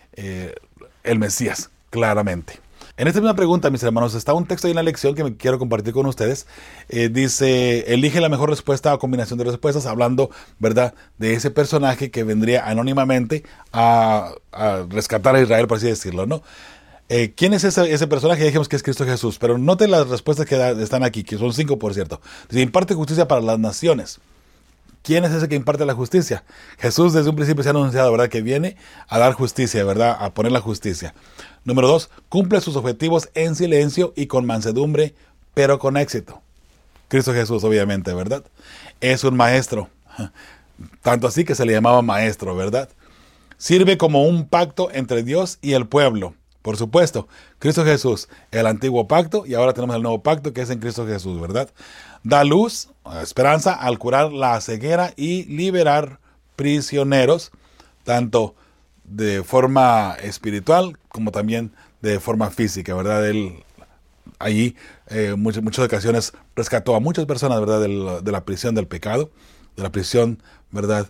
[SPEAKER 2] El Mesías, claramente. En esta misma pregunta, mis hermanos, está un texto ahí en la lección que me quiero compartir con ustedes. Dice, elige la mejor respuesta o combinación de respuestas, hablando, ¿verdad?, de ese personaje que vendría anónimamente a rescatar a Israel, por así decirlo, ¿no? ¿Quién es ese personaje? Dijimos que es Cristo Jesús, pero noten las respuestas que están aquí, que son 5, por cierto. Dice, imparte justicia para las naciones. ¿Quién es ese que imparte la justicia? Jesús desde un principio se ha anunciado, ¿verdad?, que viene a dar justicia, ¿verdad?, a poner la justicia. Número 2, cumple sus objetivos en silencio y con mansedumbre, pero con éxito. Cristo Jesús, obviamente, ¿verdad? Es un maestro, tanto así que se le llamaba maestro, ¿verdad? Sirve como un pacto entre Dios y el pueblo. Por supuesto, Cristo Jesús, el antiguo pacto, y ahora tenemos el nuevo pacto que es en Cristo Jesús, ¿verdad? Da luz, esperanza al curar la ceguera y liberar prisioneros, tanto de forma espiritual como también de forma física, ¿verdad? Él allí muchas ocasiones rescató a muchas personas, ¿verdad?, de la prisión del pecado, de la prisión, ¿verdad?,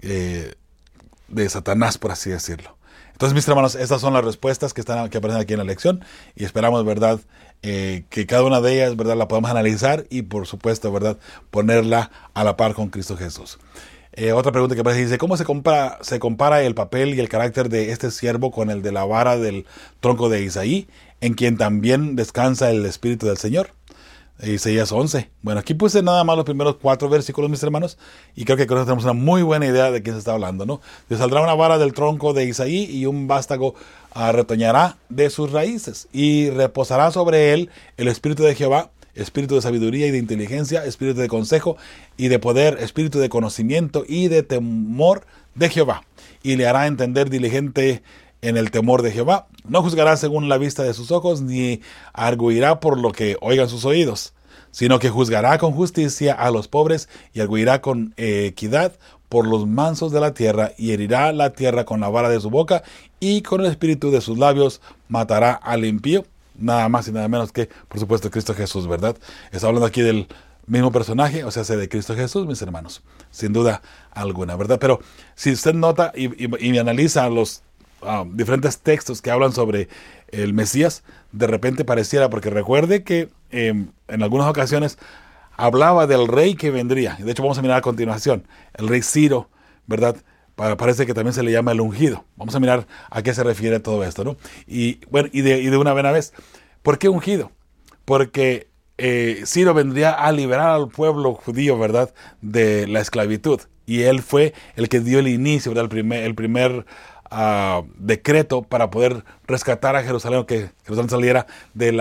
[SPEAKER 2] de Satanás, por así decirlo. Entonces, mis hermanos, estas son las respuestas que aparecen aquí en la lección y esperamos, ¿verdad?, que cada una de ellas, ¿verdad?, la podamos analizar y, por supuesto, ¿verdad?, ponerla a la par con Cristo Jesús. Otra pregunta que aparece dice, ¿cómo se compara el papel y el carácter de este siervo con el de la vara del tronco de Isaí, en quien también descansa el Espíritu del Señor? Isaías 11. Bueno, aquí puse nada más los primeros 4 versículos, mis hermanos, y creo que con eso tenemos una muy buena idea de quién se está hablando, ¿no? Le saldrá una vara del tronco de Isaí y un vástago retoñará de sus raíces y reposará sobre él el Espíritu de Jehová, espíritu de sabiduría y de inteligencia, espíritu de consejo y de poder, espíritu de conocimiento y de temor de Jehová. Y le hará entender diligente en el temor de Jehová. No juzgará según la vista de sus ojos, ni arguirá por lo que oigan sus oídos, sino que juzgará con justicia a los pobres y arguirá con equidad por los mansos de la tierra, y herirá la tierra con la vara de su boca, y con el espíritu de sus labios matará al impío. Nada más y nada menos que, por supuesto, Cristo Jesús, ¿verdad? Está hablando aquí del mismo personaje, o sea, de Cristo Jesús, mis hermanos, sin duda alguna, ¿verdad? Pero si usted nota y analiza los diferentes textos que hablan sobre el Mesías, de repente pareciera, porque recuerde que en algunas ocasiones hablaba del rey que vendría. De hecho, vamos a mirar a continuación, el rey Ciro, ¿verdad? Parece que también se le llama el ungido. Vamos a mirar a qué se refiere todo esto, ¿no? Y bueno, y de una buena vez, ¿por qué ungido? Porque Ciro vendría a liberar al pueblo judío, ¿verdad?, de la esclavitud. Y él fue el que dio el inicio, ¿verdad?, el primer decreto para poder rescatar a Jerusalén, que Jerusalén saliera de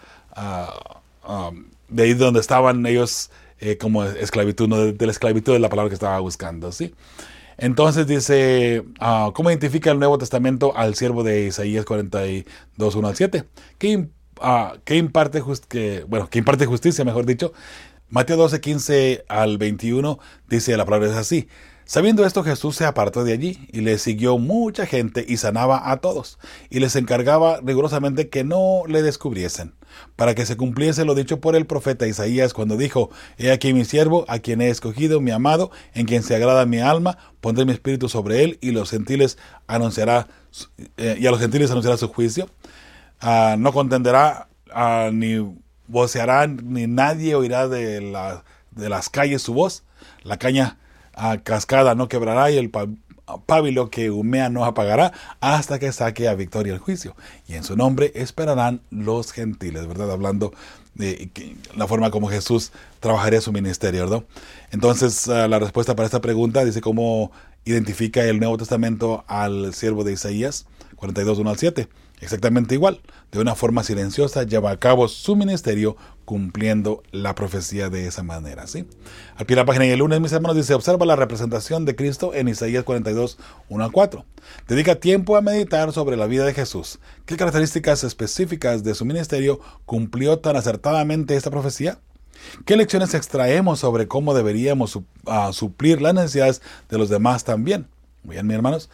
[SPEAKER 2] de ahí donde estaban ellos como esclavitud, ¿no?, de la esclavitud es la palabra que estaba buscando, ¿sí? Entonces dice, ¿cómo identifica el Nuevo Testamento al siervo de Isaías 42, 1 al 7? Que imparte justicia, mejor dicho. Mateo 12, 15 al 21 dice, la palabra es así. Sabiendo esto, Jesús se apartó de allí y le siguió mucha gente y sanaba a todos, y les encargaba rigurosamente que no le descubriesen, para que se cumpliese lo dicho por el profeta Isaías cuando dijo, he aquí mi siervo, a quien he escogido, mi amado, en quien se agrada mi alma, pondré mi espíritu sobre él, y los gentiles anunciará y a los gentiles anunciará su juicio. No contenderá ni voceará, ni nadie oirá de las calles su voz. La caña cascada no quebrará y el pábilo que humea no apagará hasta que saque a victoria el juicio. Y en su nombre esperarán los gentiles, ¿verdad? Hablando de la forma como Jesús trabajaría su ministerio, ¿verdad? Entonces, la respuesta para esta pregunta dice cómo identifica el Nuevo Testamento al siervo de Isaías 42, 1 al 7. Exactamente igual, de una forma silenciosa lleva a cabo su ministerio cumpliendo la profecía de esa manera, ¿sí? Al pie de la página y el lunes, mis hermanos, dice, observa la representación de Cristo en Isaías 42, 1 al 4. Dedica tiempo a meditar sobre la vida de Jesús. ¿Qué características específicas de su ministerio cumplió tan acertadamente esta profecía? ¿Qué lecciones extraemos sobre cómo deberíamos suplir las necesidades de los demás también? Muy bien, mis hermanos.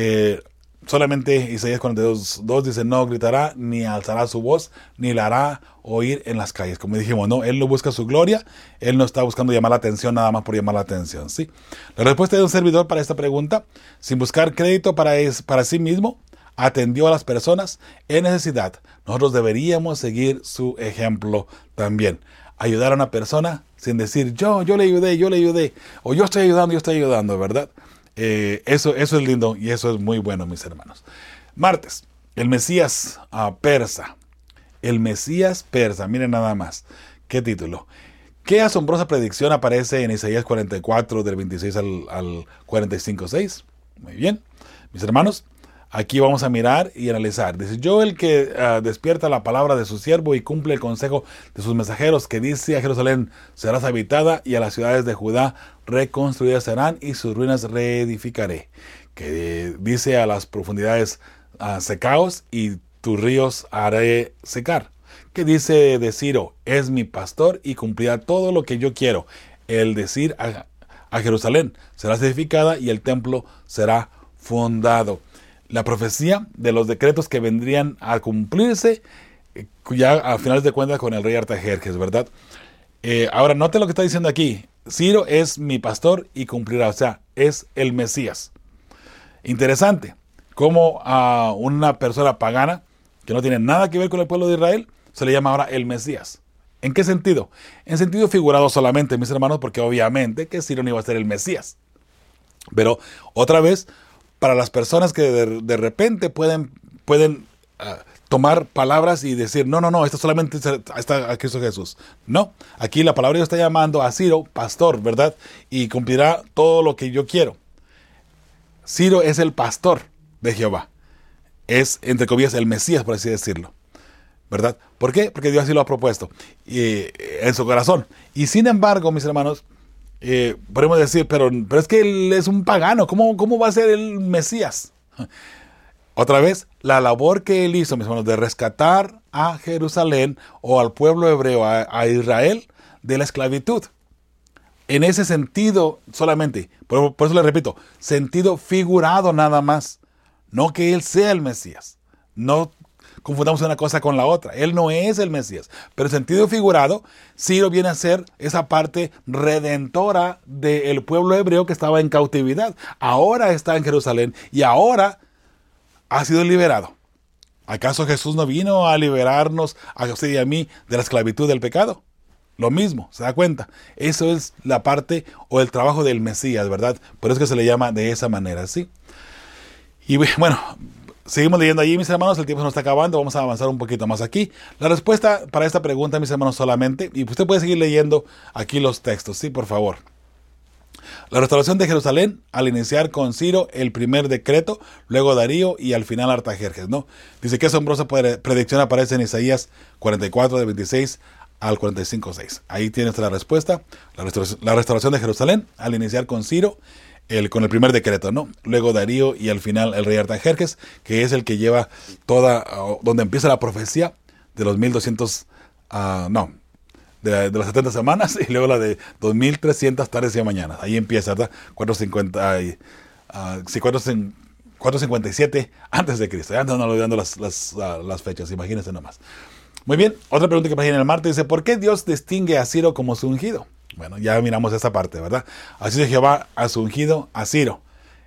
[SPEAKER 2] Solamente Isaías 42:2 dice, no gritará, ni alzará su voz, ni la hará oír en las calles. Como dijimos, no, él no busca su gloria, él no está buscando llamar la atención nada más por llamar la atención, ¿sí? La respuesta de un servidor para esta pregunta, sin buscar crédito para sí mismo, atendió a las personas en necesidad. Nosotros deberíamos seguir su ejemplo también. Ayudar a una persona sin decir, yo le ayudé, o yo estoy ayudando, ¿verdad? Eso es lindo y eso es muy bueno, mis hermanos. Martes, el Mesías persa. El Mesías persa, miren nada más. ¿Qué título? Qué asombrosa predicción aparece en Isaías 44, del 26 al 45:6. Muy bien, mis hermanos. Aquí vamos a mirar y analizar. Dice, yo el que despierta la palabra de su siervo y cumple el consejo de sus mensajeros, que dice a Jerusalén serás habitada y a las ciudades de Judá reconstruidas serán y sus ruinas reedificaré. Que dice a las profundidades secaos y tus ríos haré secar. Que dice de Ciro, es mi pastor y cumplirá todo lo que yo quiero. El decir a Jerusalén serás edificada y el templo será fundado. La profecía de los decretos que vendrían a cumplirse ya a finales de cuentas con el rey Artajerjes, ¿verdad? Ahora, note lo que está diciendo aquí. Ciro es mi pastor y cumplirá, o sea, es el Mesías. Interesante, como a una persona pagana que no tiene nada que ver con el pueblo de Israel, se le llama ahora el Mesías. ¿En qué sentido? En sentido figurado solamente, mis hermanos, porque obviamente que Ciro no iba a ser el Mesías. Pero otra vez, para las personas que de repente pueden tomar palabras y decir, no, esto solamente está a Cristo Jesús. No, aquí la palabra está llamando a Ciro pastor, ¿verdad? Y cumplirá todo lo que yo quiero. Ciro es el pastor de Jehová. Es, entre comillas, el Mesías, por así decirlo, ¿verdad? ¿Por qué? Porque Dios así lo ha propuesto en su corazón. Y sin embargo, mis hermanos, podemos decir, pero es que él es un pagano. ¿Cómo va a ser el Mesías? Otra vez, la labor que él hizo, mis hermanos, de rescatar a Jerusalén o al pueblo hebreo, a Israel, de la esclavitud. En ese sentido solamente, por eso le repito, sentido figurado nada más. No que él sea el Mesías. No confundamos una cosa con la otra. Él no es el Mesías. Pero en sentido figurado, Ciro viene a ser esa parte redentora del pueblo hebreo que estaba en cautividad. Ahora está en Jerusalén y ahora ha sido liberado. ¿Acaso Jesús no vino a liberarnos a usted y a mí de la esclavitud del pecado? Lo mismo, ¿se da cuenta? Eso es la parte o el trabajo del Mesías, ¿verdad? Por eso que se le llama de esa manera, ¿sí? Y bueno, seguimos leyendo allí, mis hermanos, el tiempo se nos está acabando, vamos a avanzar un poquito más aquí. La respuesta para esta pregunta, mis hermanos, solamente, y usted puede seguir leyendo aquí los textos, ¿sí? Por favor. La restauración de Jerusalén, al iniciar con Ciro el primer decreto, luego Darío y al final Artajerjes, ¿no? Dice que asombrosa predicción aparece en Isaías 44, de 26 al 45:6. Ahí tienes la respuesta. La restauración de Jerusalén, al iniciar con Ciro, con el primer decreto, ¿no? Luego Darío y al final el rey Artajerjes, que es el que lleva donde empieza la profecía de los 1200, de las 70 semanas, y luego la de 2300 tardes y mañanas. Ahí empieza, ¿verdad? 457 antes de Cristo. Ya no olvidando las fechas, imagínense nomás. Muy bien, otra pregunta que aparece en el martes dice, ¿por qué Dios distingue a Ciro como su ungido? Bueno, ya miramos esa parte, ¿verdad? Así de Jehová a su ungido, a Ciro.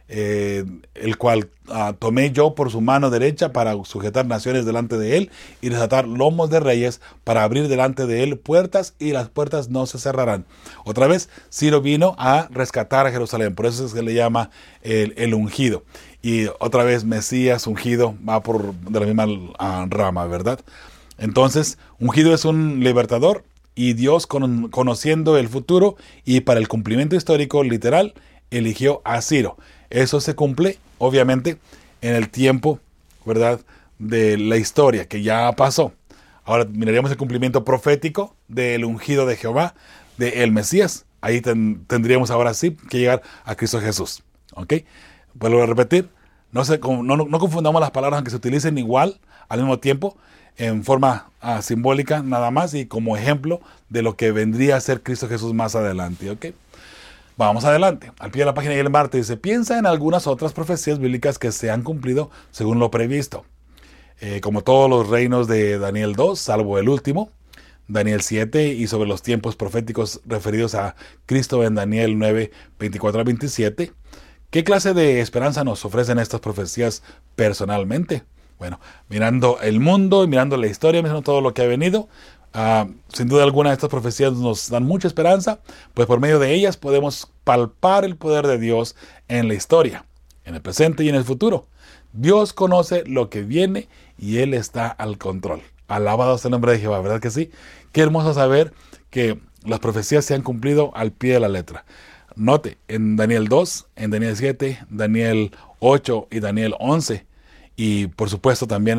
[SPEAKER 2] el cual tomé yo por su mano derecha para sujetar naciones delante de él y desatar lomos de reyes para abrir delante de él puertas y las puertas no se cerrarán. Otra vez, Ciro vino a rescatar a Jerusalén, por eso es que le llama el ungido. Y otra vez, Mesías, ungido, va por de la misma rama, ¿verdad? Entonces, ungido es un libertador y Dios, conociendo el futuro y para el cumplimiento histórico literal, eligió a Ciro. Eso se cumple, obviamente, en el tiempo, ¿verdad?, de la historia que ya pasó. Ahora miraremos el cumplimiento profético del ungido de Jehová, del Mesías. Ahí tendríamos ahora sí que llegar a Cristo Jesús. ¿Ok? Vuelvo a repetir, no confundamos las palabras aunque se utilicen igual al mismo tiempo, en forma simbólica nada más y como ejemplo de lo que vendría a ser Cristo Jesús más adelante. ¿Ok? Vamos adelante. Al pie de la página y el Marte dice, piensa en algunas otras profecías bíblicas que se han cumplido según lo previsto. Como todos los reinos de Daniel 2, salvo el último, Daniel 7, y sobre los tiempos proféticos referidos a Cristo en Daniel 9, 24 a 27. ¿Qué clase de esperanza nos ofrecen estas profecías personalmente? Bueno, mirando el mundo y mirando la historia, mirando todo lo que ha venido, sin duda alguna estas profecías nos dan mucha esperanza, pues por medio de ellas podemos palpar el poder de Dios en la historia, en el presente y en el futuro. Dios conoce lo que viene y Él está al control. Alabado sea el nombre de Jehová, ¿verdad que sí? Qué hermoso saber que las profecías se han cumplido al pie de la letra. Note, en Daniel 2, en Daniel 7, Daniel 8 y Daniel 11, y por supuesto también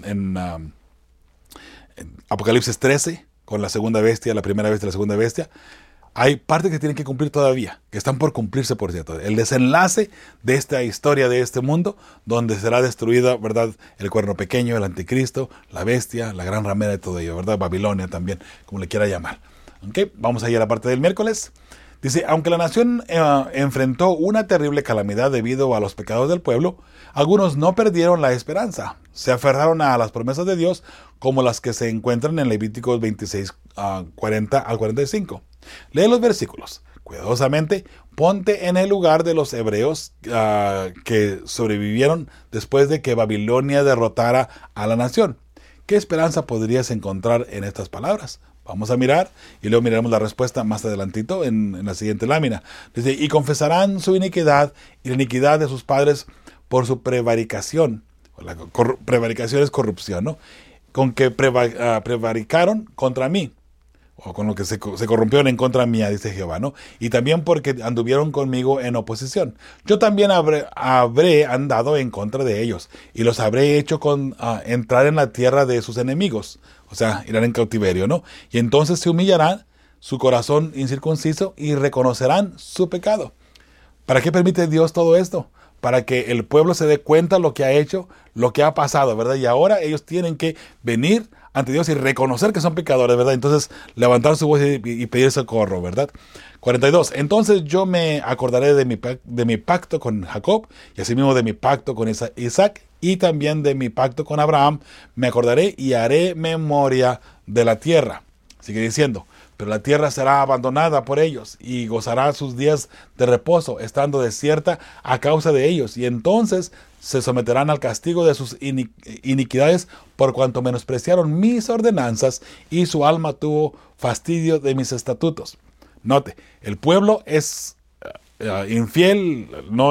[SPEAKER 2] en Apocalipsis 13, con la segunda bestia, la primera bestia y la segunda bestia, hay partes que tienen que cumplir todavía, que están por cumplirse, por cierto. El desenlace de esta historia, de este mundo, donde será destruida, ¿verdad?, el cuerno pequeño, el anticristo, la bestia, la gran ramera de todo ello, ¿verdad? Babilonia también, como le quiera llamar. ¿Okay? Vamos a ir a la parte del miércoles. Dice, aunque la nación enfrentó una terrible calamidad debido a los pecados del pueblo, algunos no perdieron la esperanza. Se aferraron a las promesas de Dios, como las que se encuentran en Levíticos 26, 40 al 45. Lee los versículos. Cuidadosamente, ponte en el lugar de los hebreos que sobrevivieron después de que Babilonia derrotara a la nación. ¿Qué esperanza podrías encontrar en estas palabras? Vamos a mirar y luego miraremos la respuesta más adelantito en la siguiente lámina. Dice, y confesarán su iniquidad y la iniquidad de sus padres por su prevaricación. La prevaricación es corrupción, ¿no? Con que prevaricaron contra mí, o con lo que se corrompieron en contra mía, dice Jehová, ¿no? Y también porque anduvieron conmigo en oposición. Yo también habré andado en contra de ellos, y los habré hecho entrar en la tierra de sus enemigos. O sea, irán en cautiverio, ¿no? Y entonces se humillarán su corazón incircunciso y reconocerán su pecado. ¿Para qué permite Dios todo esto? Para que el pueblo se dé cuenta lo que ha hecho, lo que ha pasado, ¿verdad? Y ahora ellos tienen que venir ante Dios y reconocer que son pecadores, ¿verdad? Entonces levantar su voz y pedir socorro, ¿verdad? 42. Entonces yo me acordaré de mi pacto con Jacob, y asimismo de mi pacto con Isaac, y también de mi pacto con Abraham. Me acordaré y haré memoria de la tierra. Sigue diciendo, pero la tierra será abandonada por ellos, y gozará sus días de reposo, estando desierta a causa de ellos. Y entonces se someterán al castigo de sus iniquidades, por cuanto menospreciaron mis ordenanzas, y su alma tuvo fastidio de mis estatutos. Note, el pueblo es infiel,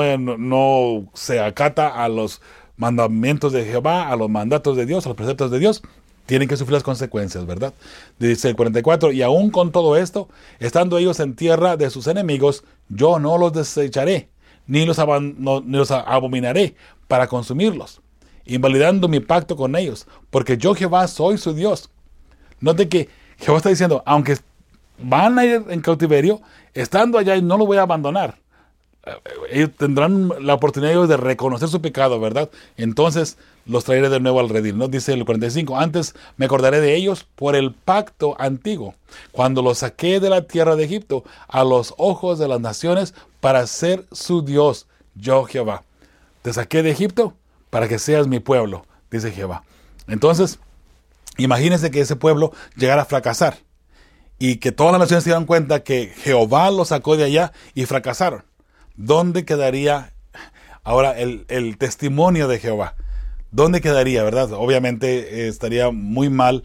[SPEAKER 2] no se acata a los mandamientos de Jehová, a los mandatos de Dios, a los preceptos de Dios. Tienen que sufrir las consecuencias, ¿verdad? Dice el 44, y aún con todo esto, estando ellos en tierra de sus enemigos, yo no los desecharé, ni los abominaré para consumirlos, invalidando mi pacto con ellos, porque yo Jehová soy su Dios. Note que Jehová está diciendo, aunque van a ir en cautiverio, estando allá no lo voy a abandonar. Ellos tendrán la oportunidad de reconocer su pecado, ¿verdad? Entonces los traeré de nuevo al redil, ¿no? Dice el 45, antes me acordaré de ellos por el pacto antiguo, cuando los saqué de la tierra de Egipto a los ojos de las naciones para ser su Dios, yo Jehová. Te saqué de Egipto para que seas mi pueblo, dice Jehová. Entonces, imagínense que ese pueblo llegara a fracasar y que todas las naciones se dieran cuenta que Jehová los sacó de allá y fracasaron. ¿Dónde quedaría Ahora, el testimonio de Jehová, ¿dónde quedaría, verdad? Obviamente estaría muy mal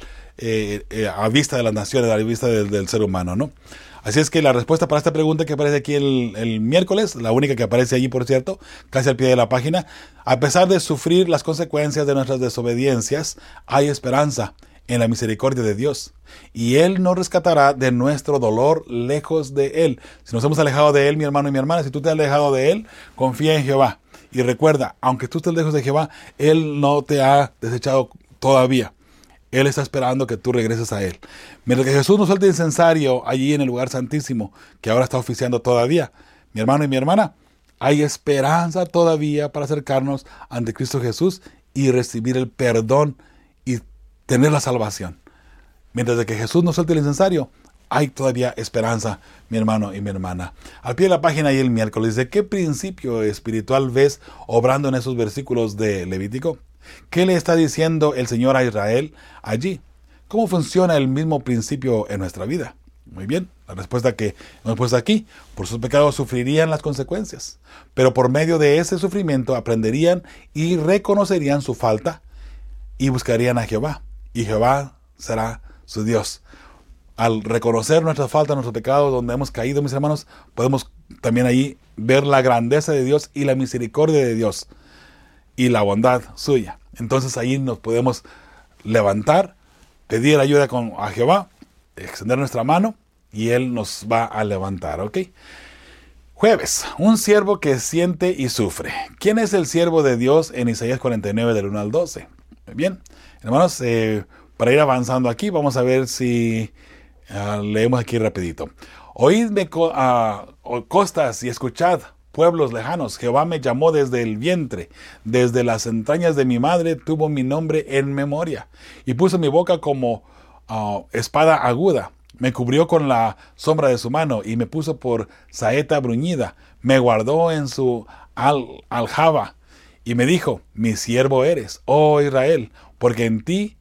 [SPEAKER 2] a vista de las naciones, a vista del ser humano, ¿no? Así es que la respuesta para esta pregunta que aparece aquí el miércoles, la única que aparece allí, por cierto, casi al pie de la página: a pesar de sufrir las consecuencias de nuestras desobediencias, hay esperanza en la misericordia de Dios, y Él nos rescatará de nuestro dolor lejos de Él. Si nos hemos alejado de Él, mi hermano y mi hermana, si tú te has alejado de Él, confía en Jehová. Y recuerda, aunque tú estés lejos de Jehová, Él no te ha desechado todavía. Él está esperando que tú regreses a Él. Mientras que Jesús nos suelta incensario allí en el lugar santísimo, que ahora está oficiando todavía, mi hermano y mi hermana, hay esperanza todavía para acercarnos ante Cristo Jesús y recibir el perdón y tener la salvación. Mientras de que Jesús nos suelta el incensario, hay todavía esperanza, mi hermano y mi hermana. Al pie de la página ahí el miércoles, ¿de qué principio espiritual ves obrando en esos versículos de Levítico? ¿Qué le está diciendo el Señor a Israel allí? ¿Cómo funciona el mismo principio en nuestra vida? Muy bien, la respuesta que hemos puesto aquí: por sus pecados sufrirían las consecuencias, pero por medio de ese sufrimiento aprenderían y reconocerían su falta y buscarían a Jehová, y Jehová será su Dios. Al reconocer nuestras faltas, nuestros pecados, donde hemos caído, mis hermanos, podemos también allí ver la grandeza de Dios y la misericordia de Dios y la bondad suya. Entonces ahí nos podemos levantar, pedir ayuda a Jehová, extender nuestra mano y Él nos va a levantar, ¿ok? Jueves, un siervo que siente y sufre. ¿Quién es el siervo de Dios en Isaías 49 del 1 al 12? Bien, hermanos, para ir avanzando aquí, vamos a ver si leemos aquí rapidito. Oídme costas y escuchad, pueblos lejanos. Jehová me llamó desde el vientre, desde las entrañas de mi madre tuvo mi nombre en memoria, y puso mi boca como espada aguda. Me cubrió con la sombra de su mano, y me puso por saeta bruñida. Me guardó en su aljaba, y me dijo: mi siervo eres, oh Israel, porque en ti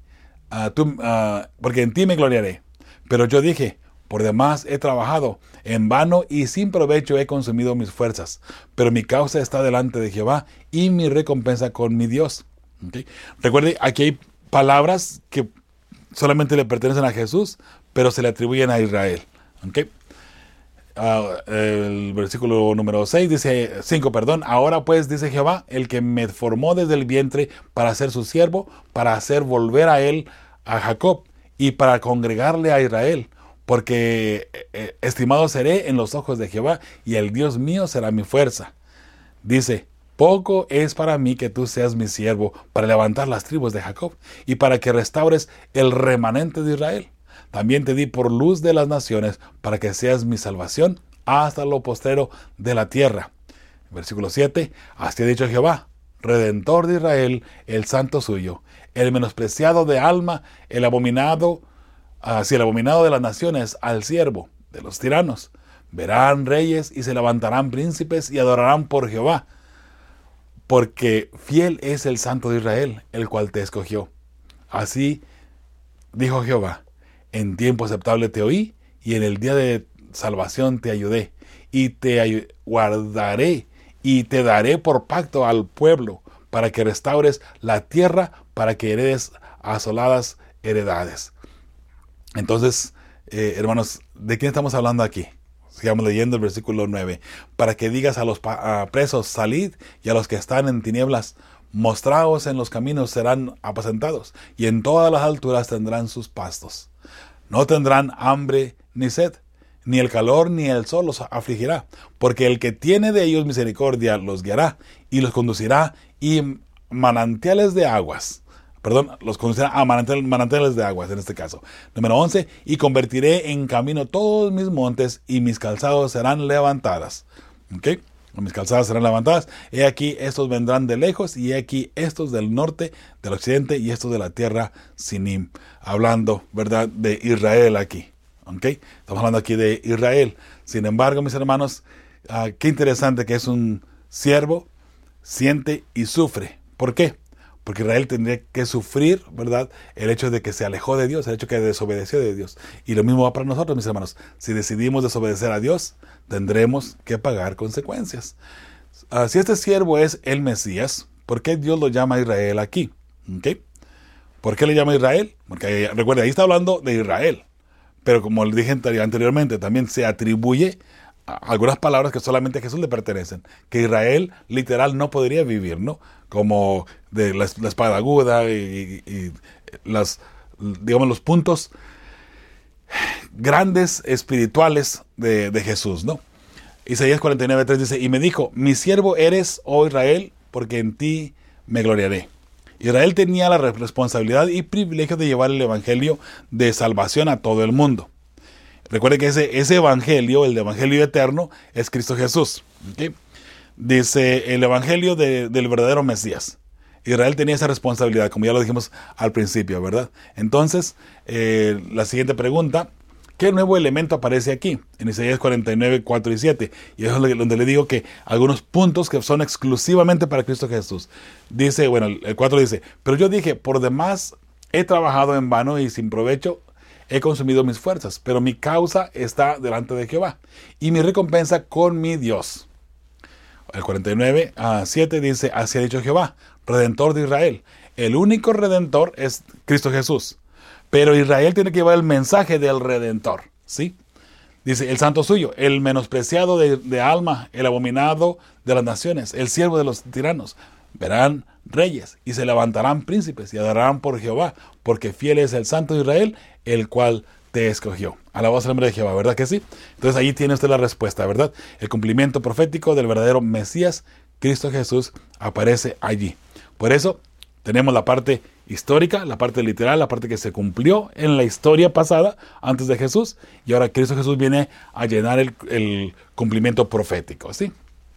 [SPEAKER 2] me gloriaré. Pero yo dije: por demás he trabajado, en vano y sin provecho he consumido mis fuerzas. Pero mi causa está delante de Jehová y mi recompensa con mi Dios. ¿Okay? Recuerde, aquí hay palabras que solamente le pertenecen a Jesús, pero se le atribuyen a Israel. ¿Okay? El versículo número 5 dice: ahora pues, dice Jehová, el que me formó desde el vientre para ser su siervo, para hacer volver a él a Jacob y para congregarle a Israel. Porque estimado seré en los ojos de Jehová, y el Dios mío será mi fuerza. Dice: poco es para mí que tú seas mi siervo para levantar las tribus de Jacob y para que restaures el remanente de Israel. También te di por luz de las naciones para que seas mi salvación hasta lo postrero de la tierra. Versículo 7. Así ha dicho Jehová, Redentor de Israel, el santo suyo, el menospreciado de alma, el abominado de las naciones, al siervo de los tiranos. Verán reyes y se levantarán príncipes y adorarán por Jehová, porque fiel es el Santo de Israel, el cual te escogió. Así dijo Jehová: en tiempo aceptable te oí, y en el día de salvación te ayudé, y te guardaré, y te daré por pacto al pueblo, para que restaures la tierra, para que heredes asoladas heredades. Entonces, hermanos, ¿de quién estamos hablando aquí? Sigamos leyendo el versículo 9. Para que digas a los presos: salid, y a los que están en tinieblas: mostraos en los caminos, serán apacentados, y en todas las alturas tendrán sus pastos. No tendrán hambre ni sed, ni el calor ni el sol los afligirá, porque el que tiene de ellos misericordia los guiará, y los conducirá los conducirá a manantiales de aguas, en este caso. Número 11, y convertiré en camino todos mis montes, y mis calzados serán levantadas. ¿Ok? Mis calzadas serán levantadas. He aquí, estos vendrán de lejos, y he aquí, estos del norte, del occidente, y estos de la tierra Sinim. Hablando, ¿verdad?, de Israel aquí. ¿Ok? Estamos hablando aquí de Israel. Sin embargo, mis hermanos, qué interesante que es un siervo, siente y sufre. ¿Por qué? Porque Israel tendría que sufrir, ¿verdad?, el hecho de que se alejó de Dios, el hecho de que desobedeció de Dios. Y lo mismo va para nosotros, mis hermanos. Si decidimos desobedecer a Dios, tendremos que pagar consecuencias. Si este siervo es el Mesías, ¿por qué Dios lo llama Israel aquí? ¿Okay? ¿Por qué le llama Israel? Porque recuerda, ahí está hablando de Israel. Pero como le dije anteriormente, también se atribuye algunas palabras que solamente a Jesús le pertenecen. Que Israel literal no podría vivir, ¿no? Como de la espada aguda y digamos, los puntos grandes espirituales de Jesús, ¿no? Isaías 49:3 dice, y me dijo, mi siervo eres, oh Israel, porque en ti me gloriaré. Israel tenía la responsabilidad y privilegio de llevar el evangelio de salvación a todo el mundo. Recuerde que ese evangelio, el evangelio eterno, es Cristo Jesús. ¿Okay? Dice el evangelio del verdadero Mesías. Israel tenía esa responsabilidad, como ya lo dijimos al principio, ¿verdad? Entonces, la siguiente pregunta, ¿qué nuevo elemento aparece aquí? En Isaías 49:4 y 7. Y eso es donde le digo que algunos puntos que son exclusivamente para Cristo Jesús. Dice, bueno, el 4 dice, pero yo dije, por demás he trabajado en vano y sin provecho he consumido mis fuerzas, pero mi causa está delante de Jehová y mi recompensa con mi Dios. El 49:7 dice, así ha dicho Jehová, Redentor de Israel. El único Redentor es Cristo Jesús. Pero Israel tiene que llevar el mensaje del Redentor, ¿sí? Dice, el santo suyo, el menospreciado de alma, el abominado de las naciones, el siervo de los tiranos. Verán reyes y se levantarán príncipes y adorarán por Jehová, porque fiel es el santo de Israel, el cual te escogió. Alabados el nombre de Jehová, ¿verdad que sí? Entonces ahí tiene usted la respuesta, ¿verdad? El cumplimiento profético del verdadero Mesías, Cristo Jesús, aparece allí. Por eso tenemos la parte histórica, la parte literal, la parte que se cumplió en la historia pasada, antes de Jesús, y ahora Cristo Jesús viene a llenar el cumplimiento profético, ¿sí?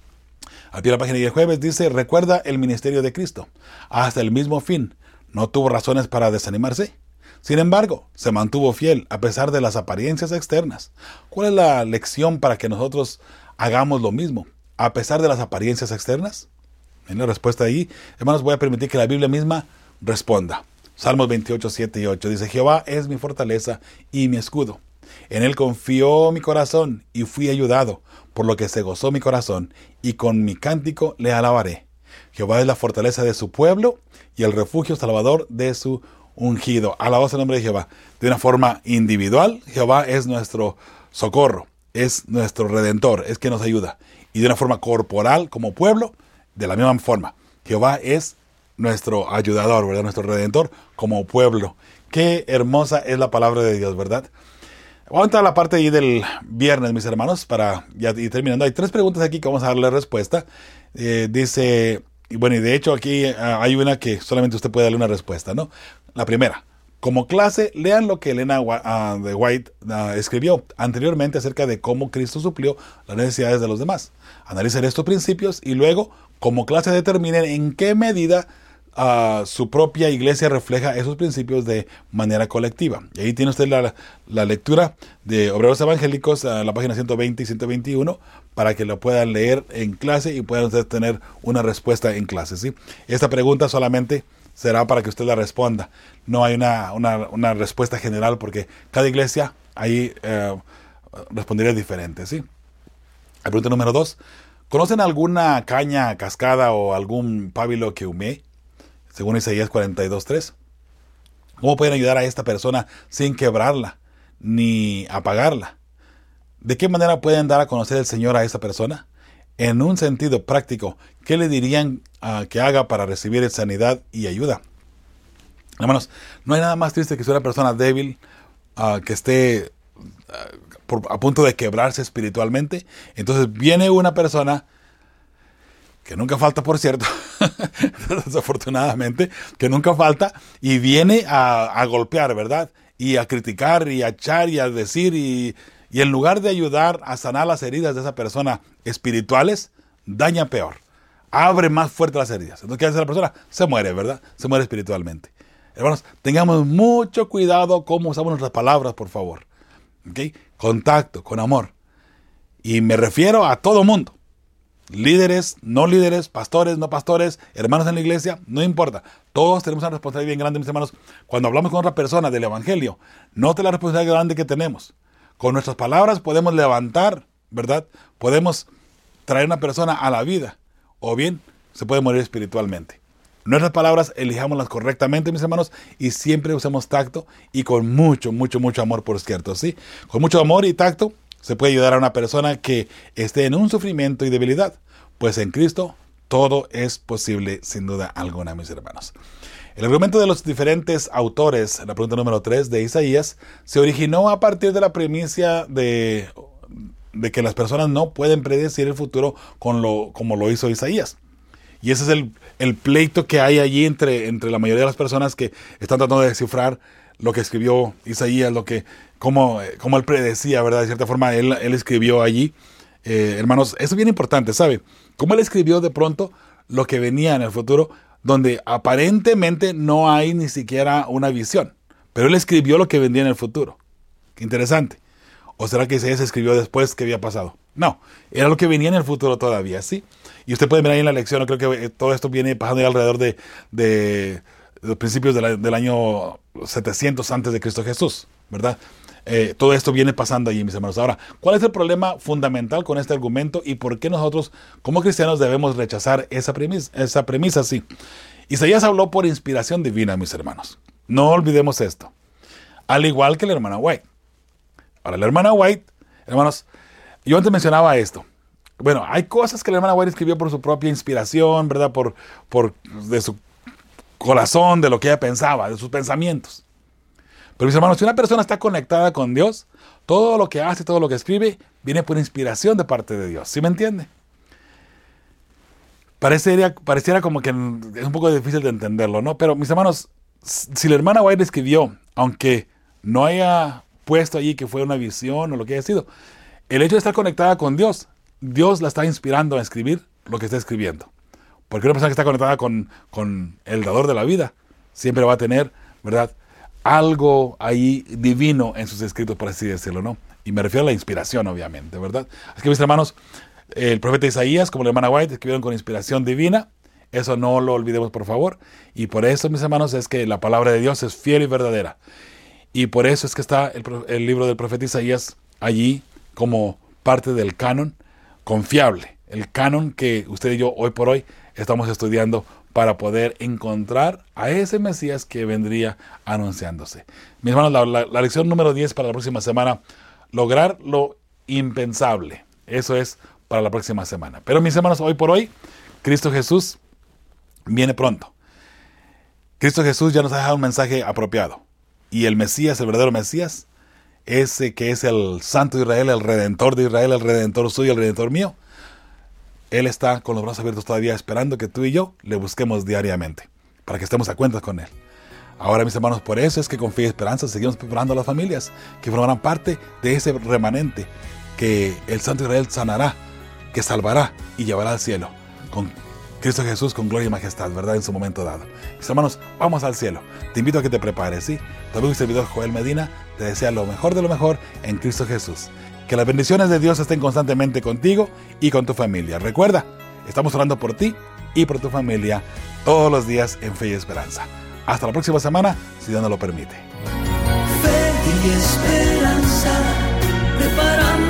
[SPEAKER 2] Al pie de la página del jueves dice, recuerda el ministerio de Cristo, hasta el mismo fin, no tuvo razones para desanimarse. Sin embargo, se mantuvo fiel a pesar de las apariencias externas. ¿Cuál es la lección para que nosotros hagamos lo mismo, a pesar de las apariencias externas? En la respuesta ahí, hermanos, voy a permitir que la Biblia misma responda. Salmos 28:7 y 8 dice, Jehová es mi fortaleza y mi escudo. En él confió mi corazón y fui ayudado, por lo que se gozó mi corazón, y con mi cántico le alabaré. Jehová es la fortaleza de su pueblo y el refugio salvador de su ungido. Alabados el nombre de Jehová. De una forma individual, Jehová es nuestro socorro, es nuestro redentor, es quien nos ayuda. Y de una forma corporal, como pueblo, de la misma forma. Jehová es nuestro ayudador, ¿verdad? Nuestro redentor como pueblo. Qué hermosa es la palabra de Dios, ¿verdad? Vamos a entrar a la parte ahí del viernes, mis hermanos, para ya ir terminando. Hay 3 preguntas aquí que vamos a darle respuesta. Dice, y bueno, y de hecho aquí hay una que solamente usted puede darle una respuesta, ¿no? La primera, como clase, lean lo que Elena de White escribió anteriormente acerca de cómo Cristo suplió las necesidades de los demás. Analicen estos principios y luego, como clase, determinen en qué medida su propia iglesia refleja esos principios de manera colectiva. Y ahí tiene usted la lectura de Obreros Evangélicos, la página 120 y 121, para que lo puedan leer en clase y puedan ustedes tener una respuesta en clase, ¿sí? Esta pregunta solamente será para que usted la responda. No hay una respuesta general porque cada iglesia ahí respondería diferente, ¿sí? La pregunta número 2. ¿Conocen alguna caña cascada o algún pábilo que humee? Según Isaías 42:3. ¿Cómo pueden ayudar a esta persona sin quebrarla ni apagarla? ¿De qué manera pueden dar a conocer el Señor a esa persona? En un sentido práctico, ¿qué le dirían que haga para recibir sanidad y ayuda? Hermanos, no hay nada más triste que ser una persona débil que esté a punto de quebrarse espiritualmente. Entonces viene una persona que nunca falta, por cierto, desafortunadamente, que nunca falta, y viene a golpear, ¿verdad? Y a criticar, y a echar, y a decir, y en lugar de ayudar a sanar las heridas de esa persona espirituales, daña peor, abre más fuerte las heridas. Entonces, ¿qué hace la persona? Se muere, ¿verdad? Se muere espiritualmente. Hermanos, tengamos mucho cuidado cómo usamos nuestras palabras, por favor. ¿Okay? Contacto, con amor. Y me refiero a todo mundo. Líderes, no líderes, pastores, no pastores, hermanos en la iglesia, no importa. Todos tenemos una responsabilidad bien grande, mis hermanos. Cuando hablamos con otra persona del evangelio, note la responsabilidad grande que tenemos. Con nuestras palabras podemos levantar, ¿verdad? Podemos traer a una persona a la vida. o bien se puede morir espiritualmente. Nuestras palabras elijámoslas correctamente, mis hermanos, y siempre usemos tacto y con mucho amor, por cierto, ¿sí? Con mucho amor y tacto se puede ayudar a una persona que esté en un sufrimiento y debilidad, pues en Cristo todo es posible, sin duda alguna, mis hermanos. El argumento de los diferentes autores, la pregunta número 3 de Isaías, se originó a partir de la premisa de que las personas no pueden predecir el futuro como lo hizo Isaías. Y ese es el pleito que hay allí entre la mayoría de las personas que están tratando de descifrar lo que escribió Isaías, cómo él predecía, ¿verdad? De cierta forma, él escribió allí. Hermanos, eso es bien importante, ¿sabe? Cómo él escribió de pronto lo que venía en el futuro, donde aparentemente no hay ni siquiera una visión. Pero él escribió lo que vendría en el futuro. Qué interesante. ¿O será que Isaías escribió después que había pasado? No, era lo que venía en el futuro todavía, ¿sí? Y usted puede ver ahí en la lección, creo que todo esto viene pasando ya alrededor de los principios del año 700 antes de Cristo Jesús, ¿verdad? Todo esto viene pasando allí, mis hermanos. Ahora, ¿cuál es el problema fundamental con este argumento y por qué nosotros, como cristianos, debemos rechazar esa premisa? Sí. Isaías habló por inspiración divina, mis hermanos. No olvidemos esto. Al igual que la hermana White. Ahora, la hermana White, hermanos, yo antes mencionaba esto. Bueno, hay cosas que la hermana White escribió por su propia inspiración, ¿verdad? De su corazón, de lo que ella pensaba, de sus pensamientos. Pero mis hermanos, si una persona está conectada con Dios, todo lo que hace, todo lo que escribe, viene por inspiración de parte de Dios. ¿Sí me entiende? Pareciera como que es un poco difícil de entenderlo, ¿no? Pero mis hermanos, si la hermana White escribió, aunque no haya puesto allí que fue una visión o lo que haya sido, el hecho de estar conectada con Dios, Dios la está inspirando a escribir lo que está escribiendo. Porque una persona que está conectada con el dador de la vida, siempre va a tener, ¿verdad?, algo ahí divino en sus escritos, por así decirlo, ¿no? Y me refiero a la inspiración, obviamente, ¿verdad? Así que, mis hermanos, el profeta Isaías, como la hermana White, escribieron con inspiración divina. Eso no lo olvidemos, por favor. Y por eso, mis hermanos, es que la palabra de Dios es fiel y verdadera. Y por eso es que está el libro del profeta Isaías allí como parte del canon confiable. El canon que usted y yo hoy por hoy estamos estudiando para poder encontrar a ese Mesías que vendría anunciándose. Mis hermanos, la lección número 10 para la próxima semana, lograr lo impensable. Eso es para la próxima semana. Pero mis hermanos, hoy por hoy, Cristo Jesús viene pronto. Cristo Jesús ya nos ha dejado un mensaje apropiado. Y el Mesías, el verdadero Mesías, ese que es el Santo de Israel, el Redentor de Israel, el Redentor suyo, el Redentor mío, Él está con los brazos abiertos todavía esperando que tú y yo le busquemos diariamente, para que estemos a cuentas con Él. Ahora, mis hermanos, por eso es que con fe y esperanza seguimos preparando a las familias que formarán parte de ese remanente que el Santo Israel sanará, que salvará y llevará al cielo con Cristo Jesús con gloria y majestad, ¿verdad? En su momento dado. Mis hermanos, vamos al cielo. Te invito a que te prepares, ¿sí? Tu amigo y servidor Joel Medina te desea lo mejor de lo mejor en Cristo Jesús. Que las bendiciones de Dios estén constantemente contigo y con tu familia. Recuerda, estamos orando por ti y por tu familia todos los días en Fe y Esperanza. Hasta la próxima semana, si Dios nos lo permite.
[SPEAKER 3] Fe y esperanza, preparando